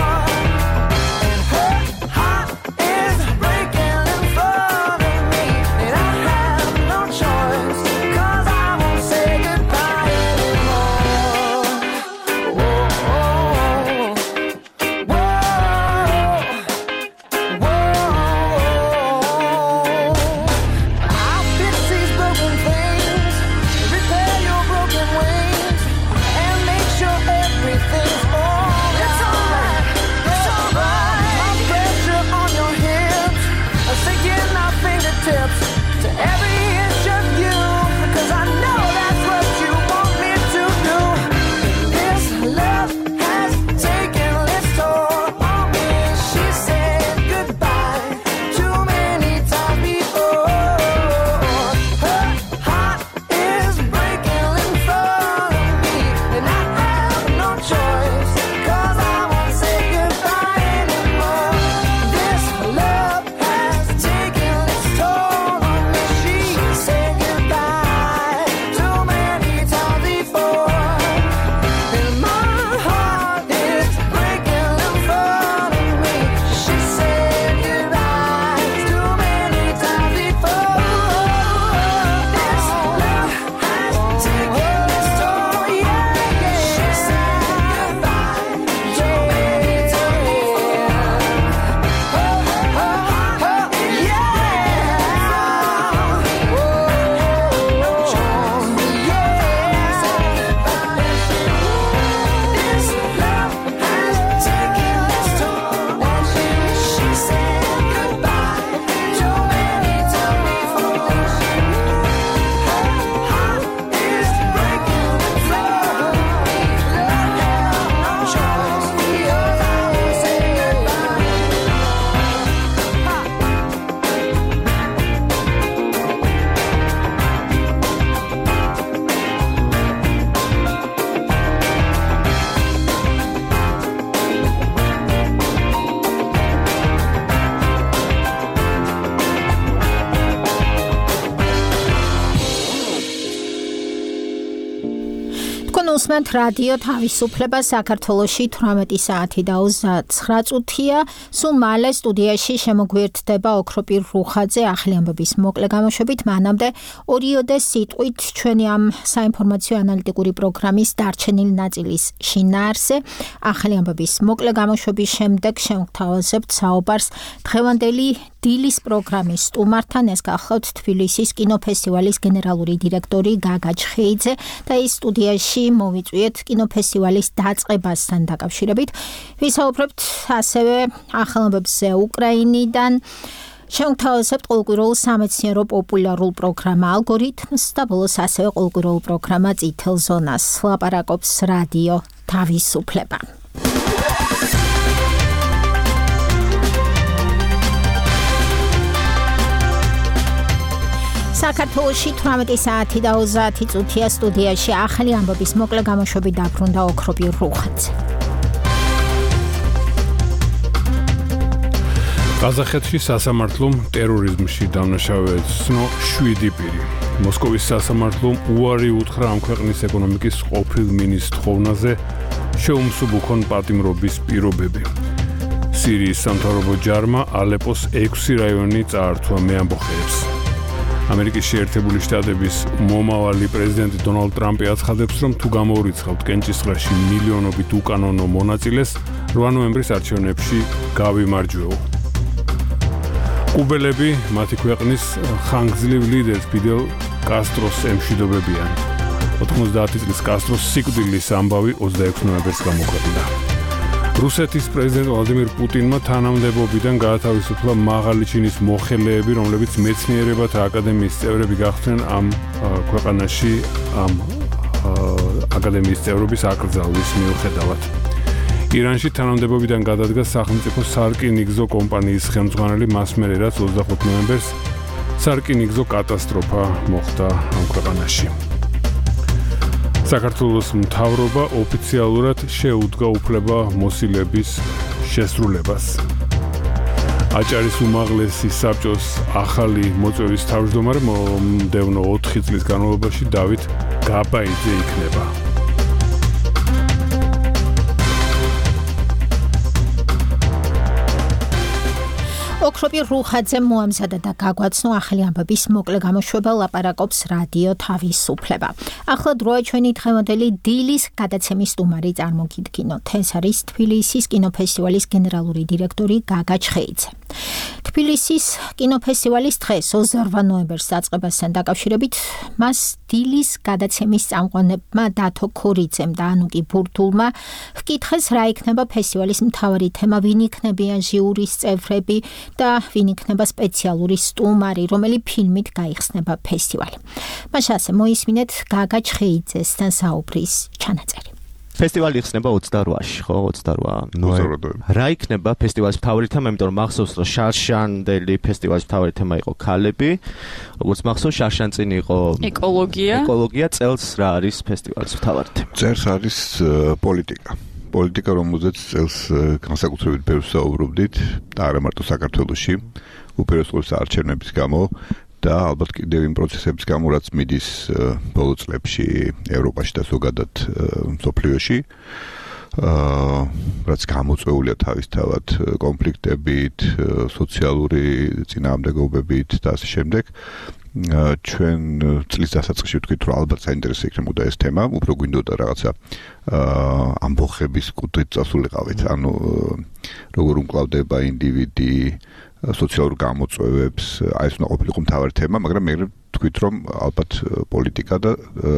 უსმენთ რადიო თავისუფლება საქართველოში თვრამეტი საათი და ოცდაცხრა წუთია. სულ მალე სტუდიაში შემოგვიერთდება ოქროპირ რუხაძე ახალი ამბების მოკლე გამოშვებით. მანამდე ორიოდე სიტყვით ჩვენი ამ საინფორმაციო ანალიტიკური პროგრამის დარჩენილი ნაწილის შინაარსზე. ახალი ამბების მოკლე გამოშვების შემდეგ შევთავაზებთ საუბარს დღევანდელი დილის პროგრამის სტუმართან. ეს გახლავთ თბილისის კინოფესტივალის გენერალური დირექტორი გაგა ჩხეიძე და ის სტუდიაში მოვიწვიეთ კინოფესტივალის დაწყებასთან დაკავშირებით. ვისაუბრებთ ასევე ახალმობებზე უკრაინიდან. შევთავაზებთ ყოველკვირეულ სამეცნიერო პოპულარულ პროგრამა ალგორითმს და ბოლოს ასევე ყოველკვირეულ პროგრამა წითელ ზონას. ლაპარაკობს რადიო თავისუფლება. საქართველოში თვრამეტი საათი და ოცდაათი წუთია სტუდიაში ახალი ამბების მოკლე გამოშვებით დაბრუნდა ოქროპირ რუხაძე. ყაზახეთში სასამართლომ ტერორიზმში დამნაშავედ ცნო შვიდი პირი. მოსკოვის სასამართლომ უარი უთხრა ამ ქვეყნის ეკონომიკის ყოფილ მინისტრ ხოვნაზე შეუმსუბუქონ პატიმრობის პირობები. სირიის სამთავრობო ჯარმა ალეპოს ექვსი რაიონი წაართვა მეამბოხეებს. ამერიკის შეერთებული შტატების მომავალი პრეზიდენტი დონალდ ტრამპი აცხადებს, რომ თუ გამოურიცხავთ კენჭისყრაში მილიონობით უკანონო მონაწილეს, რვა ნოემბრის არჩევნებში გავიმარჯვეო. კუბელები მათი ქვეყნის ხანგრძლივ ლიდერს ფიდელ კასტროს ემშვიდობებიან. ოთხმოცდაათი წლის კასტროს სიკვდილის ამბავი ოცდაექვსი ნოემბერს გამოქვეყნდა. რუსეთის პრეზიდენტ ვლადიმირ პუტინმა თანამდებობიდან გაათავისუფლა მაღალი ჩინის მოხელეები, რომლებიც მეცნიერებათა აკადემიის წევრები გახდნენ ამ ქვეყანაში ამ აკადემიის წევრობის აკრძალვის მიუხედავად. ირანში თანამდებობიდან გადადგა სახელმწიფო სარკინიგზო კომპანიის ხელმძღვანელი მას მერე, რაც ოცდახუთი ნოემბერს სარკინიგზო კატასტროფა მოხდა ამ ქვეყანაში. საქართველოს მთავრობა ოფიციალურად შეუდგა უფლება მოსილების შესრულებას. აჭარის უმაღლესი საბჭოს ახალი მოწვევის თავმჯდომარე მომდევნო ოთხი წლის განმავლობაში დავით გაბაიძე იქნება. ოქროპირ რუხაძე მოამზადა და გაგვაცნო ახალი ამბების მოკლე გამოშვება, ლაპარაკობს რადიო თავისუფლება. ახლა დროა ჩვენი დღევანდელი დილის გადაცემის სტუმარი წარმოგიდგინოთ. ეს არის თბილისის კინოფესტივალის გენერალური დირექტორი გაგა ჩხეიძე. თბილისის კინოფესტივალის დღეს ოცდარვა ნოემბერს დაწყებასთან დაკავშირებით მას დილის გადაცემის წამყვანებმა დათო ქორიძემ და ანუკი ბურთულმა ჰკითხეს, რა იქნება ფესტივალის მთავარი თემა, ვინ იქნებიან ჟიურის წევრები და ვინ იქნება სპეციალური სტუმარი, რომელი ფილმით გაიხსნება ფესტივალი. მას ასე მოისმინეთ გაგა ჩხეიძესთან საუბრის ჩანაწერი. ფესტივალი იხსნება ოცდარვაში, ხო, ოცდარვა ნოემბერი. რა იქნება ფესტივალის მთავარი თემა, იმიტომ რომ მახსოვს, რომ შარშანდელი ფესტივალის მთავარი თემა იყო ქალები, როგორც მახსოვს, შარშან წინ იყო ეკოლოგია. ეკოლოგია, წელს რა არის ფესტივალის მთავარი თემა? წელს არის პოლიტიკა. პოლიტიკა, რომელზეც წელს განსაკუთრებით ბევრს საუბრობდით, და არა მარტო საქართველოში, უპირველეს არჩევნების გამო და ალბათ კიდევ იმ პროცესების გამო, რაც მიდის ბოლო წლებში ევროპაში და ზოგადად მსოფლიოში, რაც გამოწვეულია თავისთავად კონფლიქტებით, სოციალური წინააღმდეგობებით და ასე შემდეგ. ჩვენ წლის დასაწყისში ვთქვით, რომ ალბათ საინტერესო იქნებოდა ეს თემა, უფრო გვინდოდა რაღაცა ამბოხების კუთხით წასულიყავით, ანუ როგორ უმკლავდება ინდივიდი სოციალურ გამოწვევებს, აი ეს უნდა ყოფილიყო მთავარი თემა, მაგრამ მე ვთქვით, რომ ალბათ პოლიტიკა და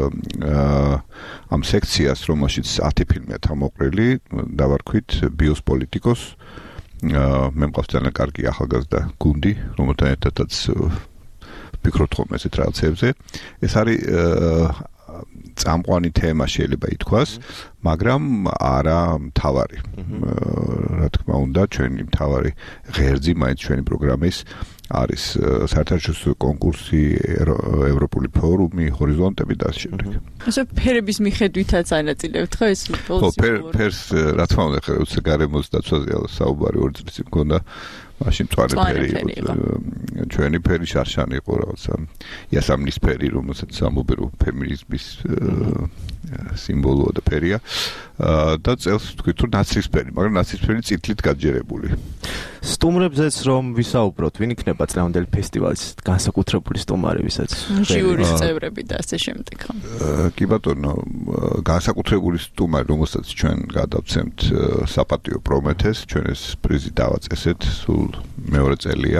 ამ სექციას, რომელშიც ათი ფილმია თავმოყრილი, დავარქვით ბიოს პოლიტიკოს. მე მყავს ძალიან კარგი ახალგაზრდა გუნდი, რომელთან ერთადაც ვფიქრობთ ხოლმე ესეთ რაღაცებზე. ეს არის წამყვანი თემა შეიძლება ითქვას, მაგრამ არა მთავარი. რა თქმა უნდა, ჩვენი მთავარი ღერძი მაინც ჩვენი პროგრამის არის საერთაშორისო კონკურსი, ევროპული ფორუმი, ჰორიზონტები და ასე შემდეგ. ასე ფერების მიხედვითაც ანაწილებთ ხო ეს ხო, ფერს რა თქმა უნდა, ხა გარემოს დაცვაზე საუბარი ორი წლის წინ მქონდა. მაშინ მწვანე ფერი იყო. ჩვენი ფერი შარშანი იყო რაღაცა. იასამნის ფერი, რომელსაც სამობერო ფემინიზმის სიმბოლოა და ფერია. და წელს ვთქვით, რომ ნაცრისფერი, მაგრამ ნაცრისფერი წითლით გაჯერებული. სტუმრებზეც რომ ვისაუბროთ, ვინ იქნება წლევანდელი ფესტივალის განსაკუთრებული სტუმარი, ვისაც ჟიურის წევრები და ასე შემდეგ. კი ბატონო, განსაკუთრებული სტუმარი, რომელსაც ჩვენ გადავცემთ საპატიო პრომეთეს, ჩვენ ეს პრიზი დავაწესეთ სულ მეორე წელია.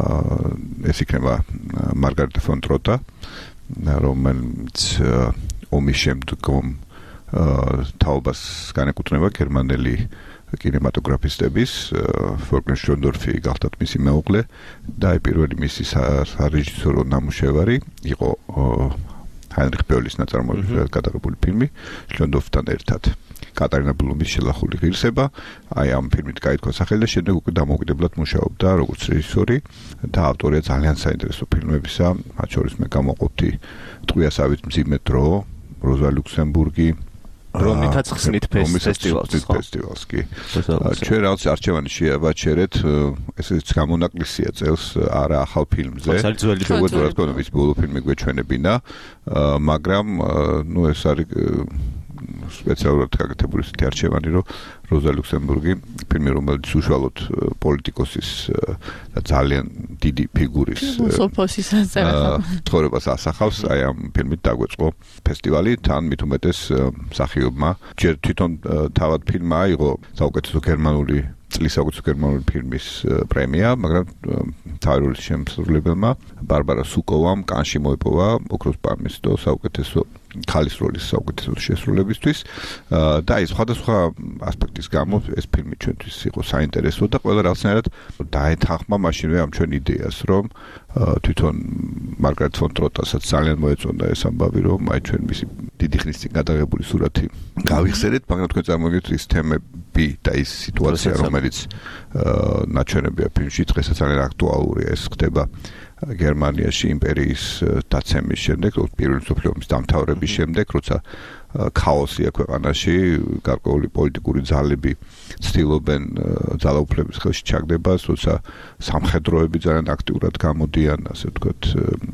ეს იქნება მარგარიტა ფონ ტროტა, რომელიც ომის შემდგომ თაობას განეკუთვნება გერმანელი კინემატოგრაფისტების ვოლფგანგ შონდორფი გახდათ მისი მეუღლე და პირველი მისი სარეჟისორო ნამუშევარი იყო ჰაინრიხ ბეულის ნაწარმოებით გადაღებული ფილმი შონდორფთან ერთად. კატარინა ბლუმის შელახული ღირსება, აი ამ ფილმით გაითქვა სახელი და შემდეგ უკვე დამოუკიდებლად მუშაობდა როგორც რეჟისორი და ავტორია ძალიან საინტერესო ფილმებისა, მათ შორის მე გამოვყოფდი ტყვიასავით მძიმე დრო, როზა ლუქსემბურგი, რომლითაც ხსნით ფესტივალს, ხო? ფესტივალს კი. ჩვენ რაღაც არჩევანი შეავაჩერეთ, ესეც გამონაკლისია წელს არა ახალ ფილმზე. როგორც რა თქმა უნდა, ის ბოლო ფილმი გვეჩვენებინა, მაგრამ ნუ ეს არის სპეციალურად გაკეთებული ისეთი არჩევანი, რომ როზა ლუქსემბურგი ფილმი, რომელიც უშუალოდ პოლიტიკოსის და ძალიან დიდი ფიგურის ცხოვრებას ასახავს, აი ამ ფილმით დაგვეწყო ფესტივალი, თან მით უმეტეს მსახიობმა ჯერ თვითონ თავად ფილმმა აიღო საუკეთესო გერმანული წლის საუკეთესო გერმანული ფილმის პრემია, მაგრამ თავის შემსრულებელმა ბარბარა სუკოვამ კანში მოიპოვა ოქროს პალმის და საუკეთესო ქალის როლის საუკეთესო შესრულებისთვის და ის სხვადასხვა ასპექტის გამო ეს ფილმი ჩვენთვის იყო საინტერესო და ყველა რაღაცნაირად დაეთანხმა მაშინვე ამ ჩვენ იდეას, რომ თვითონ მარგარეტ ფონ ტროტასაც ძალიან მოეწონდა ეს ამბავი, რომ აი ჩვენ მისი დიდი ხნის წინ გადაღებული სურათი გავიხსენეთ, მაგრამ თქვენ წარმოგიდგენთ ის თემები და ის სიტუაცია, რომელიც ნაჩვენებია ფილმში, დღესაც ძალიან აქტუალურია, ეს ხდება გერმანიაში იმპერიის დაცემის შემდეგ, პირველი მსოფლიო ომის დამთავრების შემდეგ, როცა ქაოსია ქვეყანაში, გარკვეული პოლიტიკური ძალები ცდილობენ ძალაუფლების ხელში ჩაგდებას, როცა სამხედროები ძალიან აქტიურად გამოდიან, ასე ვთქვათ,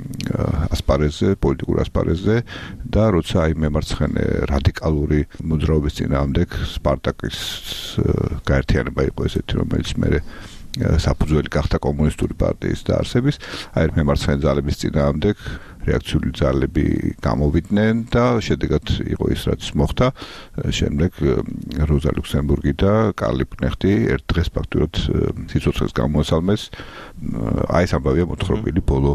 ასპარეზზე, პოლიტიკურ ასპარეზზე და როცა აი მემარცხენე რადიკალური მოძრაობის წინააღმდეგ სპარტაკის გაერთიანება იყო ესეთი, რომელიც მერე საფუძველი გახდა კომუნისტური პარტიის დაარსების, აი მემარცხენე ძალების წინააღმდეგ რეაქციული ძალები გამოვიდნენ და შედეგად იყო ის, რაც მოხდა. შემდეგ როზა ლუქსემბურგი და კარლ ლიპკნეხტი ერთ დღეს ფაქტურად სიცოცხლეს გამოასალმეს. აი ეს ამბავია მოთხრობილი ბოლო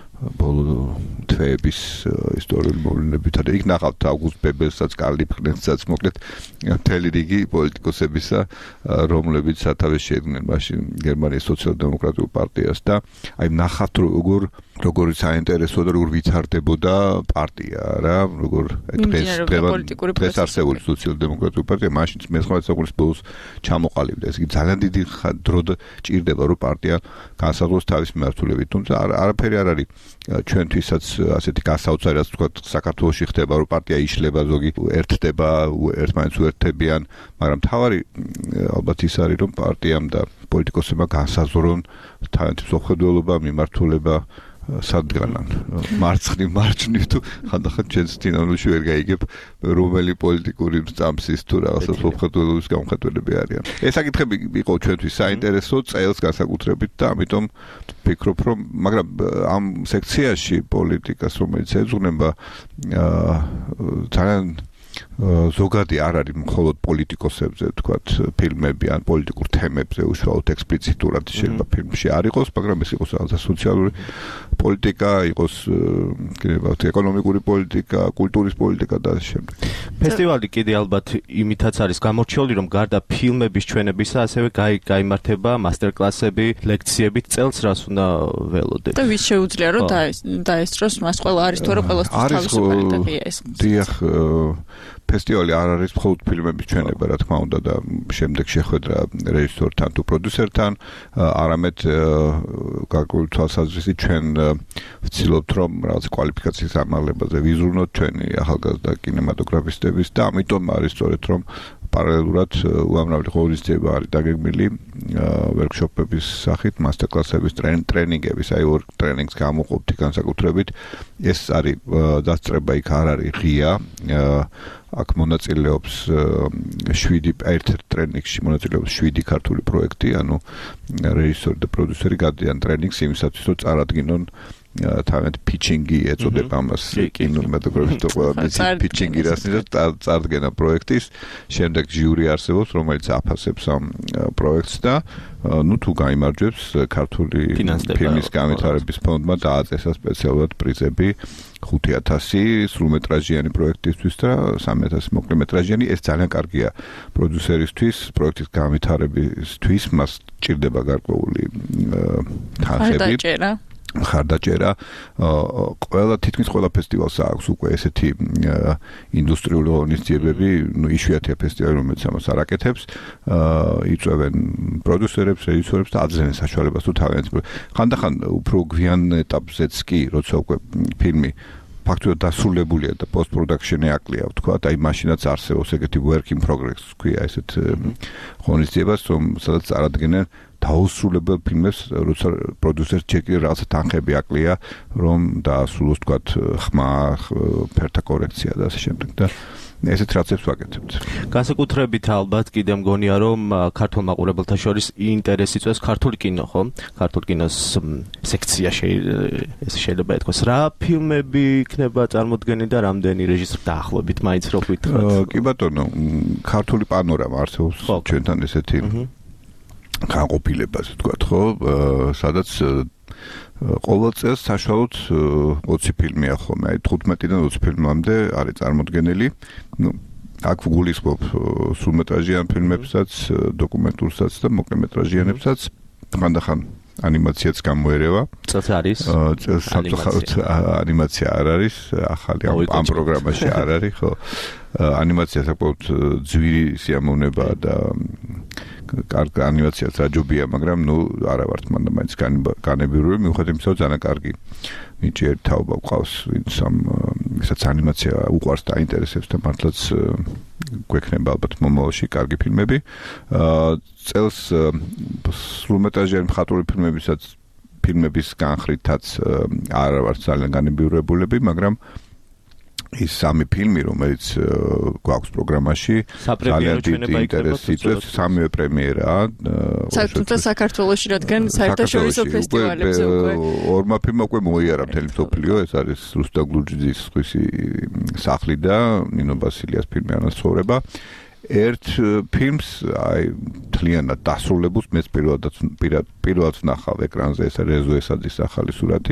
ბოლო თვეების ისტორიული მოვლენებითა და იქ ნახავთ ავგუსტ ბებელსაც, კარლ ლიპკნეხტსაც, მოკლედ მთელი რიგი პოლიტიკოსებისა, რომლებიც სათავეს შეედგნენ მაშინ გერმანიის სოციალ-დემოკრატიულ პარტიას და აი ნახავთ როგორ როგორი საინტერესო და როგორ ვითარდებოდა პარტია რა, როგორ დღეს დღეს არსებული სოციალ-დემოკრატიული პარტია მაშინ მეცხრამეტე საუკუნის ბოლოს ჩამოყალიბდა. ეს იგი ძალიან დიდი დრო ჭირდება, რომ პარტია განსაზღვროს თავის მიმართულებით, თუმცა არაფერი არ არის ჩვენთვისაც ასეთი გასაოცარი, რაც თქვა საქართველოში ხდება, რომ პარტია იშლება, ზოგი ერთდება, ერთმანეთს უერთდებიან, მაგრამ თავარი ალბათ ის არის, რომ პარტიამ და პოლიტიკოსებმა განსაზღვრონ თავიანთი მსოფლმხედველობა, მიმართულება სადგანან მარცხნივ მარჯვნივ თუ ხანდახან ჩვენს წინამორბედში ვერ გაიგებ რომელი პოლიტიკური წამსის თუ რაღაცა მსოფლმხედველობის გამხდარები არიან. ეს საკითხები იყო ჩვენთვის საინტერესო წელს განსაკუთრებით და ამიტომ ვფიქრობ, რომ მაგრამ ამ სექციაში პოლიტიკას რომელიც ეძღვნება ძალიან ზოგადი არ არის მხოლოდ პოლიტიკოსებზე, თქვათ, ფილმები ან პოლიტიკურ თემებზე უშუალოდ ექსპლიციტურად შეიძლება ფილმში არ იყოს, მაგრამ ეს იყოს რაღაცა სოციალური პოლიტიკა, იყოს კიდევ ეკონომიკური პოლიტიკა, კულტურის პოლიტიკა და ამ შემდეგ. ფესტივალი კიდე ალბათ იმითაც არის გამორჩეული, რომ გარდა ფილმების ჩვენებისა, ასევე გაიმართება მასტერკლასები, ლექციები წელს, რას უნდა ველოდეთ. და ვის შეუძლია რომ დაესწროს მას ყველა არის თუ არა ყველასთვის თავისუფალი და ღია ეს. დიახ, ფესტივალი არ არის მხოლოდ ფილმების ჩვენება, რა თქმა უნდა და შემდეგ შეხვედრა რეჟისორთან თუ პროდიუსერთან, არამედ გარკვეული თვალსაზრისით ჩვენ ვცდილობთ რომ რაღაც კვალიფიკაციის ამაღლებაზე ვიზრუნოთ ჩვენი ახალგაზრდა კინემატოგრაფისტების და ამიტომ არის სწორედ რომ პარალელურად უამრავი ღონისძიება არის დაგეგმილი ვერქშოპების სახით, მასტერკლასების, ტრენინგების, აი ორ ტრენინგს გამოყოფთ განსაკუთრებით. ეს არის დასწრება იქ არ არის ღია. აქ მონაწილეობს შვიდი ერთ-ერთ ტრენინგში მონაწილეობს შვიდი ქართული პროექტი, ანუ რეჟისორი და პროდიუსერი გადიან ტრენინგს იმისათვის, რომ წარადგინონ თავად pitching-ი ეწოდება ამას კინემატოგრაფისტ ყველაფერს pitching-ი რასნაირად წარდგენა პროექტის, შემდეგ ჟიური არსებობს, რომელიც აფასებს ამ პროექტს და ну თუ გაიმარჯვებს ქართული ფილმის განვითარების ფონდმა დააწესა სპეციალურად პრიზები ხუთი ათასი სრულმეტრაჟიანი პროექტისთვის და სამი ათასი მოკლემეტრაჟიანი. ეს ძალიან კარგია პროდიუსერისთვის, პროექტის განვითარებისთვის, მას ჭირდება გარკვეული თანხები. ხარდაჭერა ყველა თითქმის ყველა ფესტივალს აქვს უკვე ესეთი ინდუსტრიული ღონისძიებები, ну იშვიათია ფესტივალი, რომელიც ამას არ აკეთებს, იწვევენ პროდიუსერებს, რეჟისორებს და აძლევენ საშუალებას თუ თავიანთ ხანდახან უფრო გვიან ეტაპზეც კი, როცა უკვე ფილმი ფაქტობრივად დასრულებულია და post production-ი აკლია, ვთქვა, აი მაშინაც არსებობს ეგეთი work in progress, ქვია ესეთ ღონისძიებას, რომ სადაც წარადგენენ დაუსრულებელ ფილმებს, როცა პროდიუსერს ჩეკი რაღაცა თანხები აკლია, რომ დაასრულოს, თქვა, ხმა, ფერთა კორექცია და ასე შემდეგ და ესეთ რაღაცებს ვაკეთებთ. განსაკუთრებით ალბათ კიდე მგონია, რომ ქართულ მაყურებელთა შორის ინტერესი წვევს ქართული კინო, ხო? ქართულ კინოს სექცია შეიძლება ითქვას. რა ფილმები იქნება წარმოდგენილი და რამდენი რეჟისორი დაახლოებით მაინც რო გითხრათ? კი ბატონო, ქართული პანორამა არსებობს ჩვენთან ესეთი განყოფილება, ასე ვთქვათ, ხო? სადაც ყოველ წელს საშუალოდ ოცი ფილმია ხოლმე, აი თხუთმეტიდან ოცი ფილმამდე არის წარმოდგენილი. ნუ აქ ვგულისხმობ სრულმეტრაჟიან ფილმებსაც, დოკუმენტურსაც და მოკლემეტრაჟიანებსაც, ხანდახან ანიმაციაც გამოერევა. წელს არის? წელს სამწუხაროდ ანიმაცია არ არის, ახალი ამ პროგრამაში არ არის, ხო? ანიმაცია საკმაოდ ძვირი სიამოვნება და კარგი ანიმაციაც რაჯობია, მაგრამ ნუ არა ვართ მანდა მაინც განებირული, მიუხედავად იმისა, რომ ძალიან კარგი ნიჭიერი თაობა გვყავს, ვინც ამ ისაც ანიმაცია უყვარს და აინტერესებს და მართლაც გვექნება ალბათ მომავალში კარგი ფილმები. წელს სრულმეტრაჟიანი მხატვრული ფილმებისაც ფილმების განხრითაც არ ვართ ძალიან განებიურებულები, მაგრამ ის სამი ფილმი, რომელიც გვაქვს პროგრამაში, ძალიან დიდი ინტერესი იწვევს, სამივე პრემიერაა. საერთოდ საქართველოში, რადგან საერთაშორისო ფესტივალებზე უკვე ორმა ფილმმა უკვე მოიარა მთელი მსოფლიო, ეს არის რუსტამ გლუჯიძის სხვისი სახლი და ნინო ბასილიას ფილმი ანაცხოვრება. ერთ ფილმს აი თლიანად დასრულებულს მეც პირველადაც პირველად ვნახავ ეკრანზე, ეს რეზო ესაძის ახალი სურათი.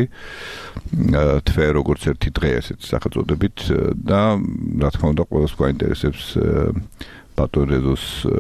თვე როგორც ერთი დღე ესეთ სახელწოდებით და რა თქმა უნდა ყველას გვაინტერესებს ბატონ რეზოს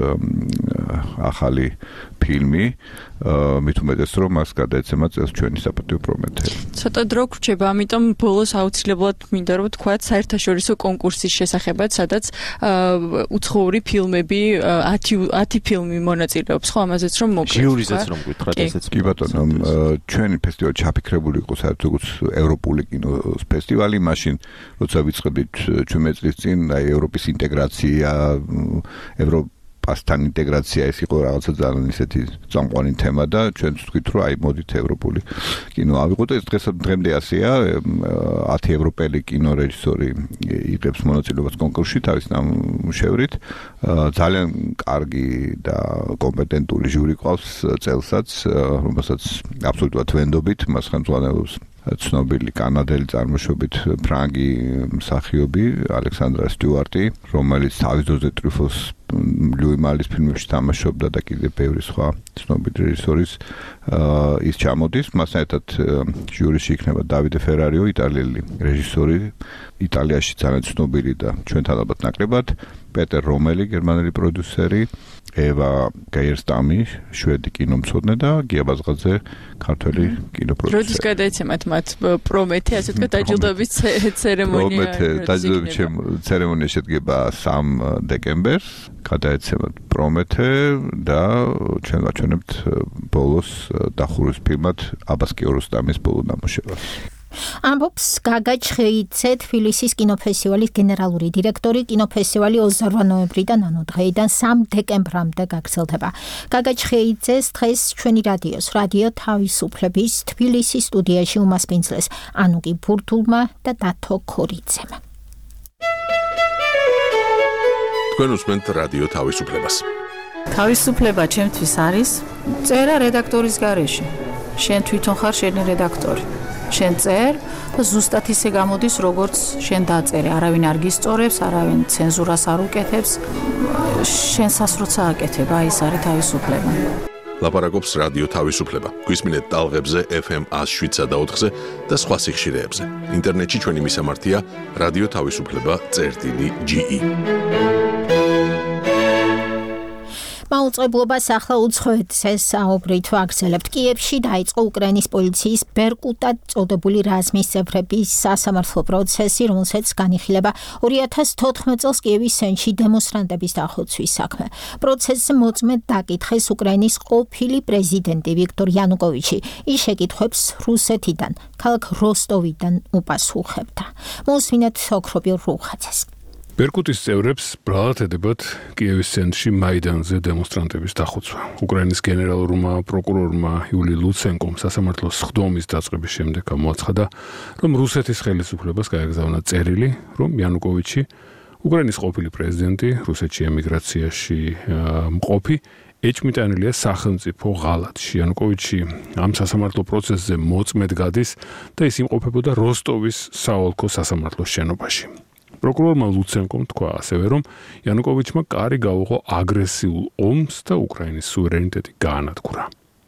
ახალი ფილმი, მით უმეტეს რომ მას გადაეცემა წელს ჩვენი საპატიო პრომეთე. ცოტა დრო გრჩება, ამიტომ ბოლოს აუცილებლად მინდა რომ ვთქვათ საერთაშორისო კონკურსის შესახებაც, სადაც უცხოური ფილმები ათი ფილმი მონაწილეობს, ხო, ამაზეც რომ მოგეთ. ჟიურიზეც რომ გითხრათ ესეც. კი ბატონო, ჩვენი ფესტივალი ჩაფიქრებული იყო საერთოდ ევროპული კინოს ფესტივალი, მაშინ როცა ვიწყებთ ჩვენი წლის წინ აი ევროპის ინტეგრაცია, ევროპასთან ინტეგრაცია, ეს იყო რაღაცა ძალიან ისეთი წამყვანი თემა და ჩვენც ვთქვით, რომ აი მოდით ევროპული კინო ავიღოთ. ეს დღეს დღემდე ასეა, ათი ევროპელი კინორეჟისორი იღებს მონაწილეობას კონკურსში თავის ნამუშევრით. ძალიან კარგი და კომპეტენტური ჟური ყავს წელსაც, რომელსაც აბსოლუტურად ვენდობით, მას ხელმძღვანელობს ცნობილი კანადელი წარმოშობით ფრანგი მსახიობი ალექსანდრა სტიუარტი, რომელიც თავის დროზე ტრიფოს ლუი მალის ფილმებში თამაშობდა და კიდევ ბევრი სხვა ცნობილი რეჟისორის ის ჩამოდის. მასთან ერთად ჟურიში იქნება დავიდე ფერარიო, იტალიელი რეჟისორი, იტალიაში ძალიან ცნობილი და ჩვენთან ალბათ ნაკლებად, პეტერ რომელი, გერმანელი პროდიუსერი, ევა გაიერსტამი, შვედი კინომცოდნე და გია ბაზღაძე, ქართველი კინოპროდიუსერი. როდის გადაეცემათ მათ პრომეთე, ასე ვთქვათ, დაჯილდოების ცერემონია? პრომეთე დაჯილდოების ცერემონია შედგება სამ დეკემბერს, გადაეცემათ პრომეთე და ჩვენ ვაჩვენებთ ბოლოს დახურვის ფილმად აბას კიაროსტამის ბოლო ნამუშევრას. ამბობს გაგა ჩხეიძე, თბილისის კინოფესტივალის გენერალური დირექტორი. კინოფესტივალი ოცდაორ ნოემბრიდან, ანუ დღეიდან სამ დეკემბრამდე გაგრძელდება. გაგა ჩხეიძეს დღეს ჩვენი რადიოს, რადიო თავისუფლების თბილისის სტუდიაში უმასპინძლეს ანუკი ბურთულმა და დათო ქორიძემ. თქვენ უსმენთ რადიო თავისუფლებას. თავისუფლება ჩემთვის არის წერა რედაქტორის გარეშე. შენ თვითონ ხარ შენი რედაქტორი. შენ წერ და ზუსტად ისე გამოდის, როგორც შენ დაწერე. არავინ არ გისწორებს, არავინ ცენზურას არ უკეთებს. შენსას როცა აკეთებ, აი ეს არის თავისუფლება. ლაპარაკობს რადიო თავისუფლება. გვისმინეთ ტალღებზე ეფ ემ one oh seven და ოთხზე და სხვა სიხშირეებზე. ინტერნეტში ჩვენი მისამართია რადიო თავისუფლება წერტილი ჯი ი. მაუწყებლობას ახლა უცხოეთზე საუბრით ვაგრძელებთ. კიევში დაიწყო უკრაინის პოლიციის ბერკუტად წოდებული რაზმის წევრების სასამართლო პროცესი, რომელსაც განიხილება ორი ათას თოთხმეტ წელს კიევის სენში დემონსტრანტების დახოცვის საქმე. პროცესზე მოწმედ დაკითხეს უკრაინის ყოფილი პრეზიდენტი ვიქტორ იანუკოვიჩი. ის შეკითხვებს რუსეთიდან, ქალაქ როსტოვიდან უპასუხებდა. მოусმინეთ ოქროპიურ რუხაძეს. ბერკუტის წევრებს ბრალად ედებათ კიევის ცენტრში მაიდანზე დემონსტრანტების დახოცვა. უკრაინის გენერალურმა პროკურორმა იული ლუცენკომ სასამართლოს სხდომის დაწყების შემდეგ გამოაცხადა, რომ რუსეთის ხელისუფლებას გაეგზავნა წერილი, რომ იანუკოვიჩი, უკრაინის ყოფილი პრეზიდენტი, რუსეთში ემიგრაციაში მყოფი, ეჭვმიტანილია სახელმწიფო ღალატში. იანუკოვიჩი ამ სასამართლო პროცესზე მოწმედ გადის და ის იმყოფებოდა როსტოვის საოლქო სასამართლოს შენობაში. პროკურორმა ლუცენკომ თქვა ასევე, რომ იანუკოვიჩმა კარი გაუღო აგრესიულ ომს და უკრაინის სუვერენიტეტი გაანადგურა.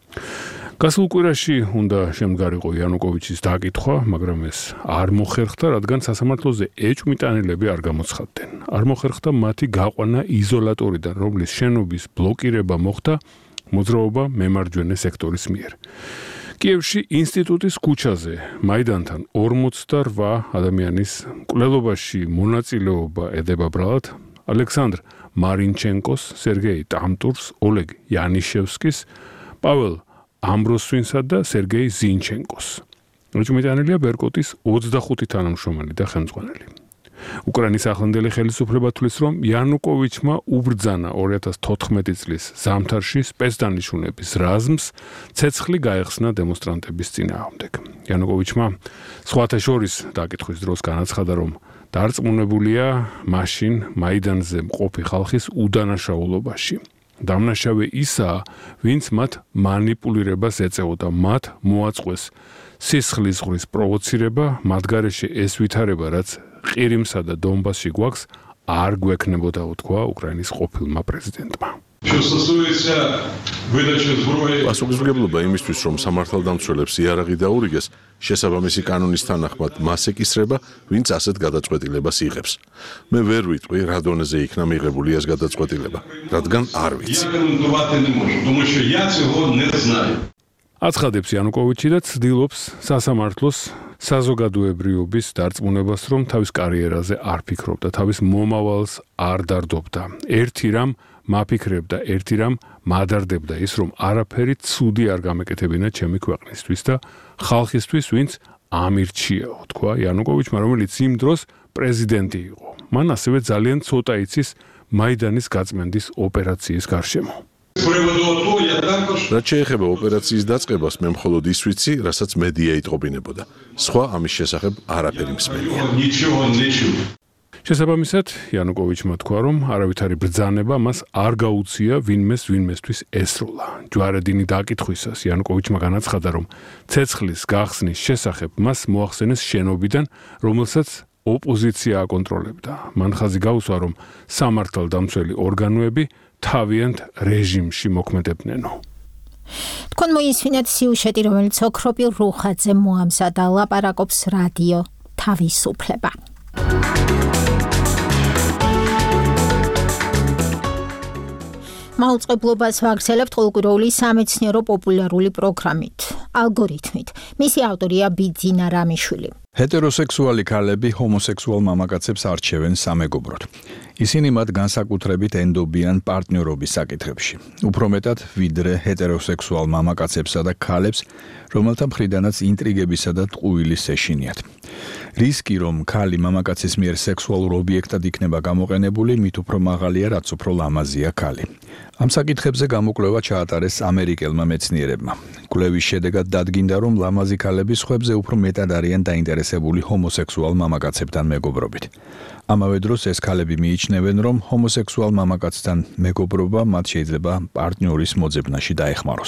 გასულ კვირაში უნდა შემდგარიყო იანუკოვიჩის დაკითხვა, მაგრამ ეს არ მოხერხდა, რადგან სასამართლოზე ეჭვმიტანილები არ გამოცხადდნენ. არ მოხერხდა მათი გაყვანა იზოლატორიდან, რომლის შენობის ბლოკირება მოხდა მოძრაობა მემარჯვენე სექტორის მიერ. კიევში ინსტიტუტის ქუჩაზე მაიდანთან ორმოცდაოთხ ადამიანის მკვლელობაში მონაწილეობა ედება ბრალად ალექსანდრ მარინჩენკოს, სერგეი ტამტურს, ოლეგ იანიშევსკის, პაվել ამბროსვინსა და სერგეი ზინჩენკოს. ეჭვმიტანილია ბერკუტის ოცდახუთი თანამშრომელი და ხელმძღვანელი. უკრაინის ახლანდელი ხელისუფლება თვლის, რომ იანუკოვიჩმა უბრძანა ორი ათას თოთხმეტი წლის ზამთარში სპეცდანიშნულების რაზმს ცეცხლი გაეხსნა დემონსტრანტების წინააღმდეგ. იანუკოვიჩმა სხვათა შორის დაკითხვის დროს განაცხადა, რომ დარწმუნებულია მაშინ მაიდანზე მყოფი ხალხის უდანაშაულობაში. დამნაშავე ისაა, ვინც მათ მანიპულირებას ეწეოდა, მათ მოაწყვეს სისხლის ზღვრის პროვოცირება, მათ გარეშე ეს ვითარება, რაც ყირიმსა და დონბასში გვაქვს, არ გვექნებოდა, უთქვა უკრაინის ყოფილმა პრეზიდენტმა. პასუხისმგებლობა იმისთვის, რომ სამართალდამცველებს იარაღი დაურიგეს, შესაბამისი კანონის თანახმად მას ეკისრება, ვინც ასეთ გადაწყვეტილებას იღებს. მე ვერ ვიტყვი, რა დონეზე იქნა მიღებული ეს გადაწყვეტილება, რადგან არ ვიცი. აცხადებს იანუკოვიჩი და ცდილობს სასამართლოს საზოგადოებრიობის დარწმუნებას, რომ თავის კარიერაზე არ ფიქრობდა, თავის მომავალს არ დარდობდა. ერთი რამ მაფიქრებდა, ერთი რამ მადარდებდა ის, რომ არაფერი ცუდი არ გამეკეთებინა ჩემი ქვეყნისთვის და ხალხისთვის, ვინც ამირჩიაო, თქვა იანუკოვიჩმა, რომელიც იმ დროს პრეზიდენტი იყო. მან ასევე ძალიან ცოტა იცის მაიდანის გაწმენდის ოპერაციის გარშემო. რაც შეეხება ოპერაციის დაწყებას, მე მხოლოდ ის ვიცი, რასაც მედია იტყობინებოდა. სხვა ამის შესახებ არაფერი მსმენია. შესაბამისად, იანუკოვიჩმა თქვა, რომ არავითარი ბრძანება მას არ გაუწია ვინმეს ვინმესთვის ესროლა. ჯვარედინი დაკითხვისას იანუკოვიჩმა განაცხადა, რომ ცეცხლის გახსნის შესახებ მას მოახსენეს შენობიდან, რომელსაც ოპოზიცია აკონტროლებდა. მან ხაზი გაუსვა, რომ სამართალდამცველი ორგანოები თავიანთ რეჟიმში მოქმედებნენო. თქვენ მოისმინეთ სიუჟეტი, რომელიც ოქროპიურ რუხაძე მოამზადა, ლაპარაკობს რადიო თავისუფლება. მაუწყებლობას ვაგრძელებთ ყოველკვირეული სამეცნიერო პოპულარული პროგრამით, ალგორითმით. მისი ავტორია ბიძინა რამიშვილი. ჰეტეროსექსუალი ქალები ჰომოსექსუალ მამაკაცებს არჩევენ სამეგობროდ. ისინი მათ განსაკუთრებით ენდობიან პარტნიორობის საკითხებში. უფრო მეტად ვიდრე ჰეტეროსექსუალ მამაკაცებსა და ქალებს, რომელთა მხრიდანაც ინტრიგებისა და ტყუილის ეშინიათ. რისკი, რომ ქალი მამაკაცის მიერ სექსუალურ ობიექტად იქნება გამოყენებული, მით უფრო მაღალია, რაც უფრო ლამაზია ქალი. ამ საკითხებზე გამოკვლევა ჩაატარეს ამერიკელმა მეცნიერებმა. კვლევის შედეგად დადგინდა, რომ ლამაზი ქალები სხვებზე უფრო მეტად არიან დაინტერესებული ჰომოსექსუალ მამაკაცებთან მეგობრობით. ამავე დროს ეს ქალები მიიჩნევენ, რომ ჰომოსექსუალ მამაკაცთან მეგობრობა მათ შეიძლება პარტნიორის მოძებნაში დაეხმაროს.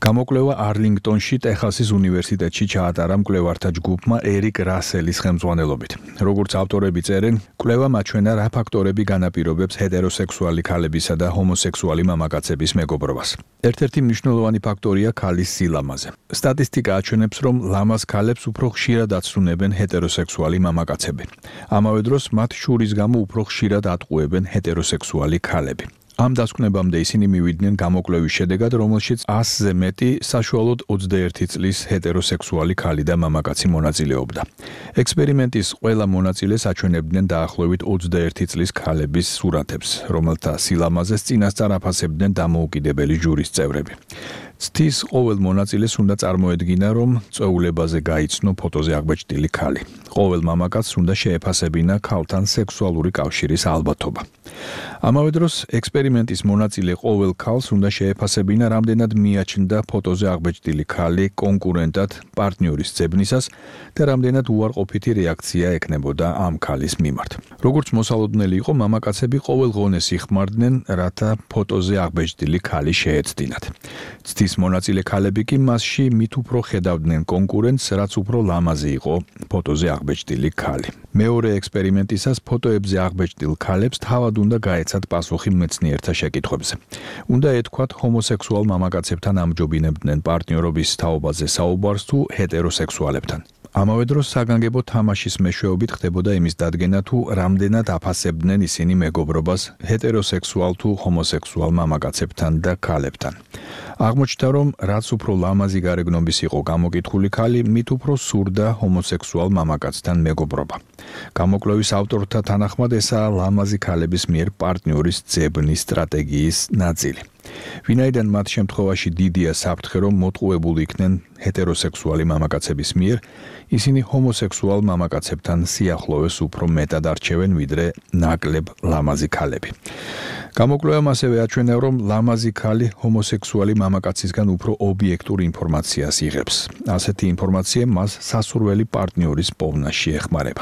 გამოკვლევა არლინგტონში ტეხასის უნივერსიტეტში ჩაატარა მკვლევართა ჯგუფმა ერიკ რასელის ხელმძღვანელობით. როგორც ავტორები წერენ, კვლევა მაჩვენა რა ფაქტორები განაპირობებს ჰეტეროსექსუალი ქალებისა და ჰომოსექსუალი მამაკაცების მეგობრობას. ერთ-ერთი მნიშვნელოვანი ფაქტორია ქალის სილამაზე. სტატისტიკა აჩვენებს, რომ ლამაზ ქალებს უფრო ხშირად აცნუნებენ ჰეტეროსექსუალი მამაკაცები. ამავე დროს მათ შურის გამო უფრო ხშირად ატყუებენ ჰეტეროსექსუალი ქალები. ამ დასკვნებამდე ისინი მივიდნენ გამოკვლევის შედეგად, რომელშიც ასზე მეტი საშუალოდ ოცდაერთი წლის ჰეტეროსექსუალი ქალი და მამაკაცი მონაწილეობდა. ექსპერიმენტის ყველა მონაწილეს აჩვენებდნენ დაახლოებით ოცდაერთი წლის ქალების სურათებს, რომელთა სილამაზეს წინასწარ აფასებდნენ დამოუკიდებელი ჟურის წევრები. ცდის ყოველ მონაწილეს უნდა წარმოედგინა, რომ წვეულებაზე გაიცნო ფოტოზე აღბეჭდილი ქალი. ყოველ მამაკაცს უნდა შეეფასებინა ქალთან სექსუალური კავშირის ალბათობა. ამავე დროს ექსპერიმენტის მონაწილე ყოველ ქალს უნდა შეეფასებინა, რამდენად მიაჩნდა ფოტოზე აღბეჭდილი ქალი კონკურენტად პარტნიორის ძებნისას და რამდენად უარყოფითი რეაქცია ექნებოდა ამ ქალის მიმართ. როგორც მოსალოდნელი იყო, მამაკაცები ყოველ ღონეს იხმარდნენ, რათა ფოტოზე აღბეჭდილი ქალი შეეცდინათ. ცდის მონაწილე ქალები კი მასში მით უფრო ხედავდნენ კონკურენტს, რაც უფრო ლამაზი იყო ფოტოზე აღბეჭდილი ქალი. მეორე ექსპერიმენტისას ფოტოებზე აღბეჭდილ ქალებს თავად უნდა გაეცათ პასუხი მეცნიერთა შეკითხვებზე. უნდა ეთქვათ, ჰომოსექსუალ მამაკაცებთან ამჯობინებდნენ პარტნიორობის თაობაზე საუბარს თუ ჰეტეროსექსუალებთან. ამავე დროს საგანგებო თამაშის მეშვეობით ხდებოდა იმის დადგენა, თუ რამდენად აფასებდნენ ისინი მეგობრობას ჰეტეროსექსუალ თუ ჰომოსექსუალ მამაკაცებთან და ქალებთან. აღმოჩნდა, რომ რაც უფრო ლამაზი გარეგნობის იყო გამოკითხული ქალი, მით უფრო სურდა ჰომოსექსუალ მამაკაცთან მეგობრობა. გამოკვლევის ავტორთა თანახმად ესაა ლამაზი ქალების მიერ პარტნიორის ძებნის სტრატეგიის ნაწილი. ვინაიდან მათ შემთხვევაში დიდია საფრთხე, რომ მოტყუებული იქნენ ჰეტეროსექსუალი მამაკაცების მიერ, ისინი ჰომოსექსუალ მამაკაცებთან სიახლოვეს უფრო მეტად არჩევენ, ვიდრე ნაკლებ ლამაზი ქალები. გამოკვლევამ ასევე აჩვენა, რომ ლამაზი ქალი ჰომოსექსუალი მამაკაცისგან უფრო ობიექტურ ინფორმაციას იღებს. ასეთი ინფორმაცია მას სასურველი პარტნიორის პოვნაში ეხმარება.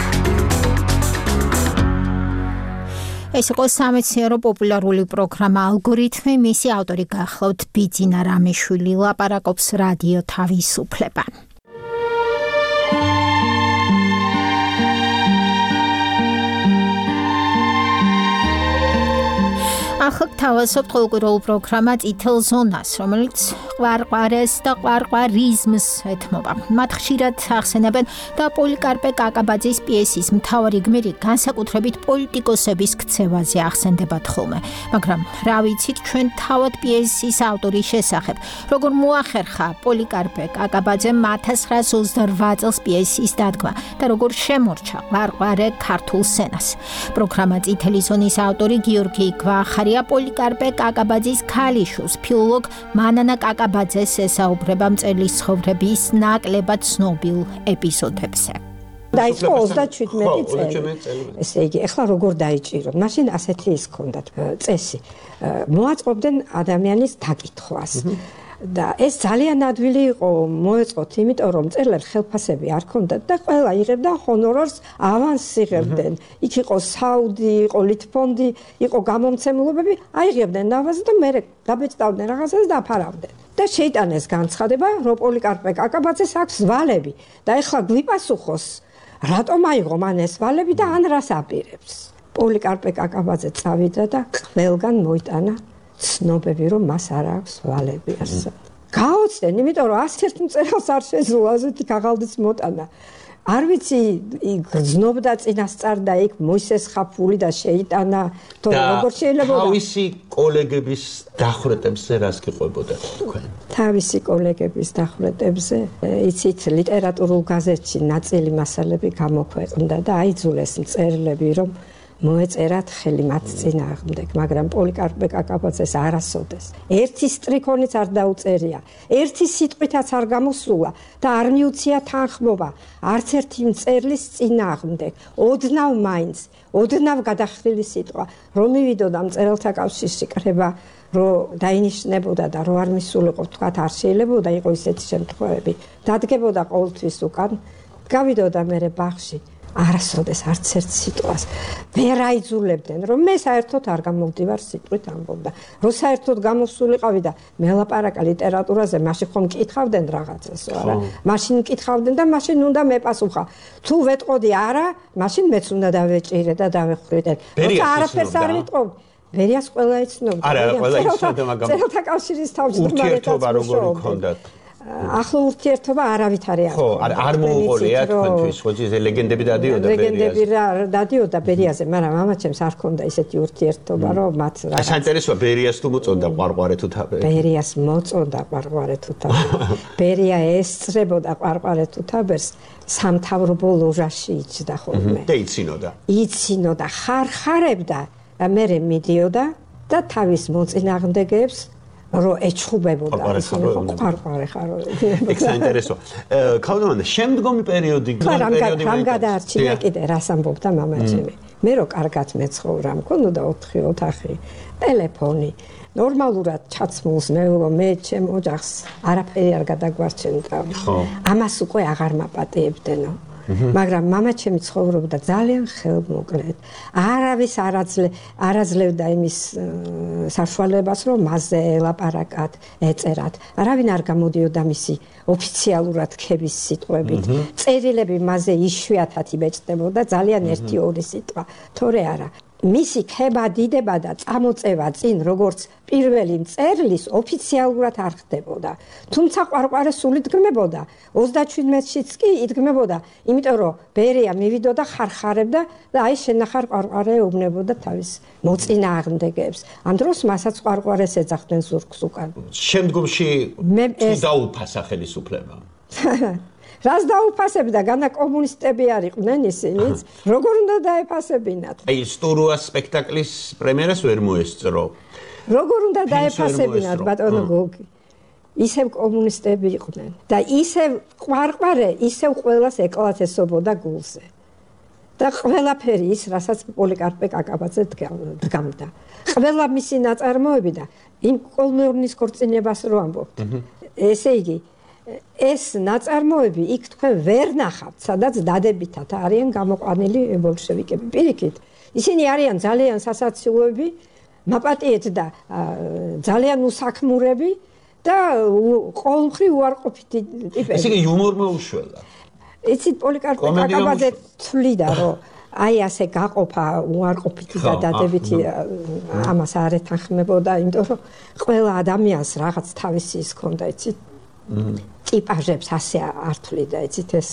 ეს იყო სამეცნიერო პოპულარული პროგრამა ალგორითმი, მისი ავტორი გახლავთ ბიძინა რამიშვილი, ლაპარაკობს რადიო თავისუფლება. ახლა თავისუფლ ყოველკვირეულ პროგრამა წითელ ზონას, რომელიც ყვარყვარეს და ყვარყვარიზმს ეთმობა. მათ ხშირად ახსენებენ და პოლიკარპე კაკაბაძის პიესის მთავარი გმირი განსაკუთრებით პოლიტიკოსების ქცევაზე ახსენდებათ ხოლმე. მაგრამ რა ვიცით ჩვენ თავად პიესის ავტორის შესახებ, როგორ მოახერხა პოლიკარპე კაკაბაძემ ათას ცხრაას ოცდარვა წელს პიესის დადგმა და როგორ შემორჩა ყვარყვარე ქართულ სცენას. პროგრამა წითელი ზონის ავტორი გიორგი გვახარია პოლიკარპე კაკაბაძის ქალიშვილს, ფილოლოგ მანანა კაკაბაძეს ესაუბრება მწერლის ცხოვრების ნაკლებად ცნობილ ეპიზოდებზე. დაიწყო ოცდაჩვიდმეტი წელი. ესე იგი, ეხლა როგორ დაიჭიროთ? მაშინ ასეთი ის ჰქონდათ წესი. მოაწყობდნენ ადამიანის დაკითხვას. და ეს ძალიან ადვილი იყო მოეწყოთ, იმიტომ რომ მწერლებს ხელფასები არ ჰქონდათ და ყველა იღებდა ჰონორარს, ავანსს იღებდნენ. იქ იყო საუდი, იყო ლითფონდი, იყო გამომცემლობები, აიღებდნენ ნავაზს და მე დაბეჭდავდნენ რაღაცას და აფარავდნენ. და შეიტანეს განცხადება, რომ პოლიკარპე კაკაბაძეს აქვს ვალები და ეხლა გვიპასუხოს, რატომ აიღო მან ეს ვალები და ან რას აპირებს. პოლიკარპე კაკაბაძე წავიდა და ყველგან მოიტანა ცნობები, რომ მას არ აქვს ვალები ასე. გაოცდნენ, იმიტომ რომ ასეთ მწერალს არ შეძლო ასეთი ქაღალდის მოტანა. არ ვიცი, გრძნობდა წინასწარ და იქ მოისეს ხაფული და შეიტანა, თორე როგორ შეიძლება თავისი კოლეგების დახვრეტებზე რას გიყვებოდათ თქვენ? თავისი კოლეგების დახვრეტებზე, იცით, ლიტერატურულ გაზეთში ნაწილი მასალები გამოქვეყნდა და აიძულეს მწერლები, რომ მოეწერათ ხელი მათ წინააღმდეგ, მაგრამ პოლიკარპე კაკაბაძეს არასოდეს ერთი სტრიქონიც არ დაუწერია, ერთი სიტყვითაც არ გამოსულა და არ მიუცია თანხმობა არც ერთი მწერლის წინააღმდეგ. ოდნავ მაინც, ოდნავ გადახრილი სიტყვა, რომ მივიდოდა მწერალთა კავშირში კრება, რომ დაინიშნებოდა და რომ არ მისულიყო, თქვათ, არ შეიძლება იყო ისეთი შემთხვევები. დადგებოდა ყოველთვის უკან, გავიდოდა მერე ბაღში. არასოდეს არც ერთ სიტყვას ვერ აიძულებდნენ, რომ მე საერთოდ არ გამოვდივარ სიტყვით ამბობდა. რო საერთოდ გამოსულიყავი და მელაპარაკა ლიტერატურაზე, მაშინ ხომ მკითხავდნენ რაღაცას, არა? მაშინ მკითხავდნენ და მაშინ უნდა მეპასუხა. თუ ვეტყოდი არა, მაშინ მეც უნდა დავეჭირე და დავეხვრიტე. როცა არაფერს არ ვიტყობ, ბერიას ყველა იცნობდა. არა, ყველა იცნობდა, მაგრამ წერილთა კავშირის თავმჯდომარეთაც როგორი ჰქონდათ? ახლა ურთიერთობა არავითარი არ ხო, არ მოუყოლია თქვენთვის, ხო, ეს ლეგენდები დადიოდა ბერიაზე. ლეგენდები დადიოდა ბერიაზე, მაგრამ მამაჩემს არ ჰქონდა ისეთი ურთიერთობა, რომ მათ რა. საინტერესოა ბერიას თუ მოწონდა ყვარყვარე თუ თაბერი. ბერიას მოწონდა ყვარყვარე თუ თაბერი. ბერია ესწრებოდა ყვარყვარე თუ თაბერს სამთავრობო ლოჟაში იჯდა ხოლმე. და იცინოდა. იცინოდა, ხარხარებდა და მერე მიდიოდა და თავის მოწინააღმდეგეებს რო ეჩხუბებოდა ისინი ხო ყარყარე ხარო. ეგ საინტერესოა. ქალდმანდა შემდგომი პერიოდი, პერიოდი რამ გადაარჩინა კიდე რას ამბობდა მამაჩემი. მე რო კარგად მეცხოვრა, მქონოდა ოთხი ოთახი, ტელეფონი. ნორმალურად ჩაცმულს მეულო მე ჩემ ოჯახს არაფერი არ გადაგვარჩენდა. ამას უკვე აღარ მაპატიებდენო. მაგრამ მამაჩემი ცხოვრობდა ძალიან ხელმოკლედ. არავის არაძლე არაძლევდა იმის საშუალებას, რომ მასზე ელაპარაკათ, ეწერათ. არავინ არ გამოდიოდა მისი ოფიციალურად ქების სიტყვებით. წერილები მასზე იშვიათად იბეჭდებოდა, ძალიან ერთი ორი სიტყვა, თორე არა. მისი ქება დიდება და წამოწევა წინ როგორც პირველი მწერლის ოფიციალურად არ ხდებოდა. თუმცა ყვარყვარე სულ იდგმებოდა, ოცდაჩვიდმეტშიც კი იდგმებოდა, იმიტომ რომ ბერია მივიდოდა ხარხარებდა და აი შენახარ ყვარყვარე ეუბნებოდა თავის მოწინააღმდეგეებს. ამ დროს მასაც ყვარყვარეს ეძახდნენ ზურგს უკან. შემდგომში თუ დაუფასა ხელისუფლება. რას დაუფასებდა, განა კომუნისტები არ იყვნენ ისინიც, როგორ უნდა დაეფასებინათ? აი სტურუას სპექტაკლის პრემიერას ვერ მოესწრო. როგორ უნდა დაეფასებინათ, ბატონო გოგი? ისევ კომუნისტები იყვნენ და ისევ ყვარყვარე, ისევ ყველას ეკლათესობოდა გულზე. და ყველაფერი ის, რასაც პოლიკარპე კაკაბაძე დგამდა. ყველა მისი ნაწარმოები და იმ კოლმეურნის ქორწინებას რო ამბობთ. ესე იგი ეს ნაწარმოები იქ თქვენ ვერ ნახავთ, სადაც დადებითად არიან გამოყვანილი ბოლშევიკები. პირიქით, ისინი არიან ძალიან სასაცილოები, მაპატიეთ და ძალიან უსაქმურები და ყოველმხრივ უარყოფითი ტიპები. ესე იგი იუმორმა უშველა. იცით, პოლიკარპე კაკაბაძე თვლიდა, რომ აი ასე გაყოფა უარყოფითი და დადებითი ამას არ ეთანხმებოდა, იმიტომ რომ ყველა ადამიანს რაღაც თავისი ის ჰქონდა, იცით. ტიპაჟებს ასე არ თვლიდა, იცით ეს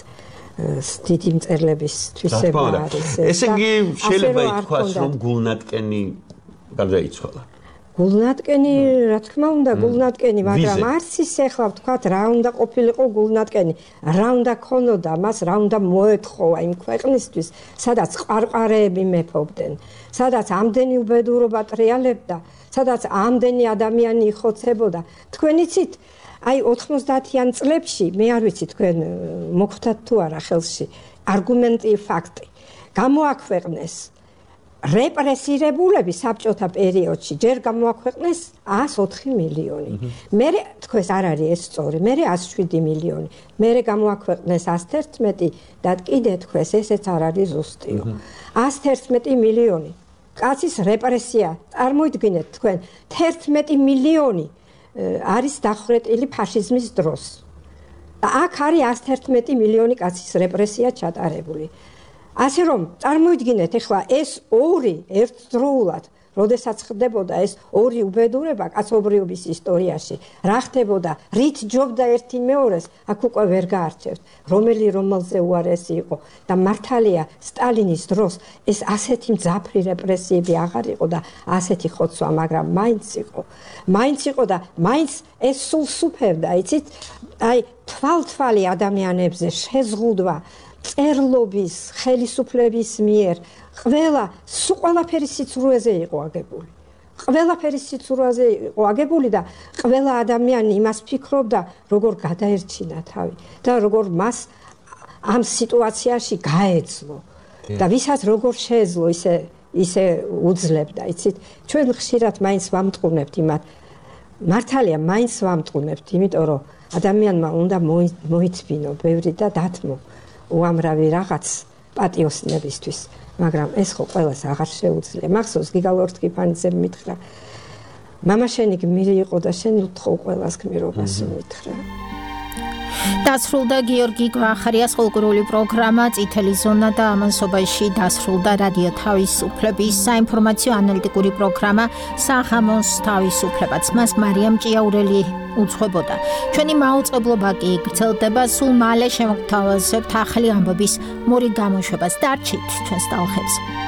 დიდი მწერლების თვისება არის. ესე იგი შეიძლება ითქვას, რომ გულნატკენი გარდაიცვალა. გულნატკენი, რა თქმა უნდა, გულნატკენი, მაგრამ არც ისე ახლა ვთქვათ, რა უნდა ყოფილიყო გულნატკენი, რა უნდა ქონოდა მას, რა უნდა მოეთხოვა იმ ქვეყნისთვის, სადაც ყვარყვარეები მეფობდნენ, სადაც ამდენი უბედურობა ტრიალებდა, სადაც ამდენი ადამიანი იხოცებოდა. თქვენ იცით, აი ოთხმოცდაათიან წლებში, მე არ ვიცი თქვენ მოხვდათ თუ არა ხელში, არგუმენტი ფაქტი. გამოაქვეყნეს რეპრესირებულები საბჭოთა პერიოდში, ჯერ გამოაქვეყნეს ას ოთხი მილიონი. მერე თქვენს არ არის ეს სწორი, მერე ას შვიდი მილიონი. მერე გამოაქვეყნეს ას თერთმეტი და კიდე თქვენს ესეც არ არის ზუსტიო. ას თერთმეტი მილიონი. კაცის რეპრესია, წარმოიდგინეთ თქვენ, თერთმეტი მილიონი არის დახვრეტილი ფაშიზმის დროს. და აქ არის ას თერთმეტი მილიონი კაცის რეპრესია ჩატარებული. ასე რომ, წარმოიდგინეთ, ეხლა ეს ორი ერთდროულად, როდესაც ხდებოდა ეს ორი უბედურება კაცობრიობის ისტორიაში, რა ხდებოდა, რით ჯობდა ერთი მეორეს, აქ უკვე ვერ გაარჩევთ, რომელი რომელზე უარესი იყო და მართალია სტალინის დროს ეს ასეთი მძაფრი რეპრესიები აღარ იყო და ასეთი ხოცვა, მაგრამ მაინც იყო. მაინც იყო და მაინც ეს სულ სუფევდა, იცით, აი თვალთვალი ადამიანებზე შეზღუდვა წერლობის, ხელისუფლების მიერ, ყველა, სულ ყველაფერი სიცრუეზე იყო აგებული. ყველაფერი სიცრუეზე იყო აგებული და ყველა ადამიანი იმას ფიქრობდა, როგორ გადაერჩინა თავი და როგორ მას ამ სიტუაციაში გაეძლო. და ვისაც როგორ შეეძლო, ისე ისე უძლებდა, იცით? ჩვენ ხშირად მაინც ვამტყუნებთ იმათ. მართალია, მაინც ვამტყუნებთ, იმიტომ რომ ადამიანმა უნდა მოიწვინო ბევრი და დათმო უამრავი რაღაც, პატიოსნებისთვის. მაგრამ ეს ხო ყველას აღარ შეუძლია. მახსოვს გიგალ ორთქიფანიძემ მითხრა მამა შენი გმირი იყო და შენ უთხოვ ყველას გმირობას მითხრა. დასრულდა გიორგი გვახარიას ფოლკლორული პროგრამა წითელი ზონა და ამასობაში დასრულდა რადიო თავისუფლების საინფორმაციო ანალიტიკური პროგრამა საღამოს თავისუფლებაც. მას მარიამ ჭიაურელი უძღვებოდა. ჩვენი მაუწყებლობა კი გრძელდება, სულ მალე შემოგთავაზებთ ახალი ამბების მორიგ გამოშვებას. დარჩით ჩვენს ტალღებზე.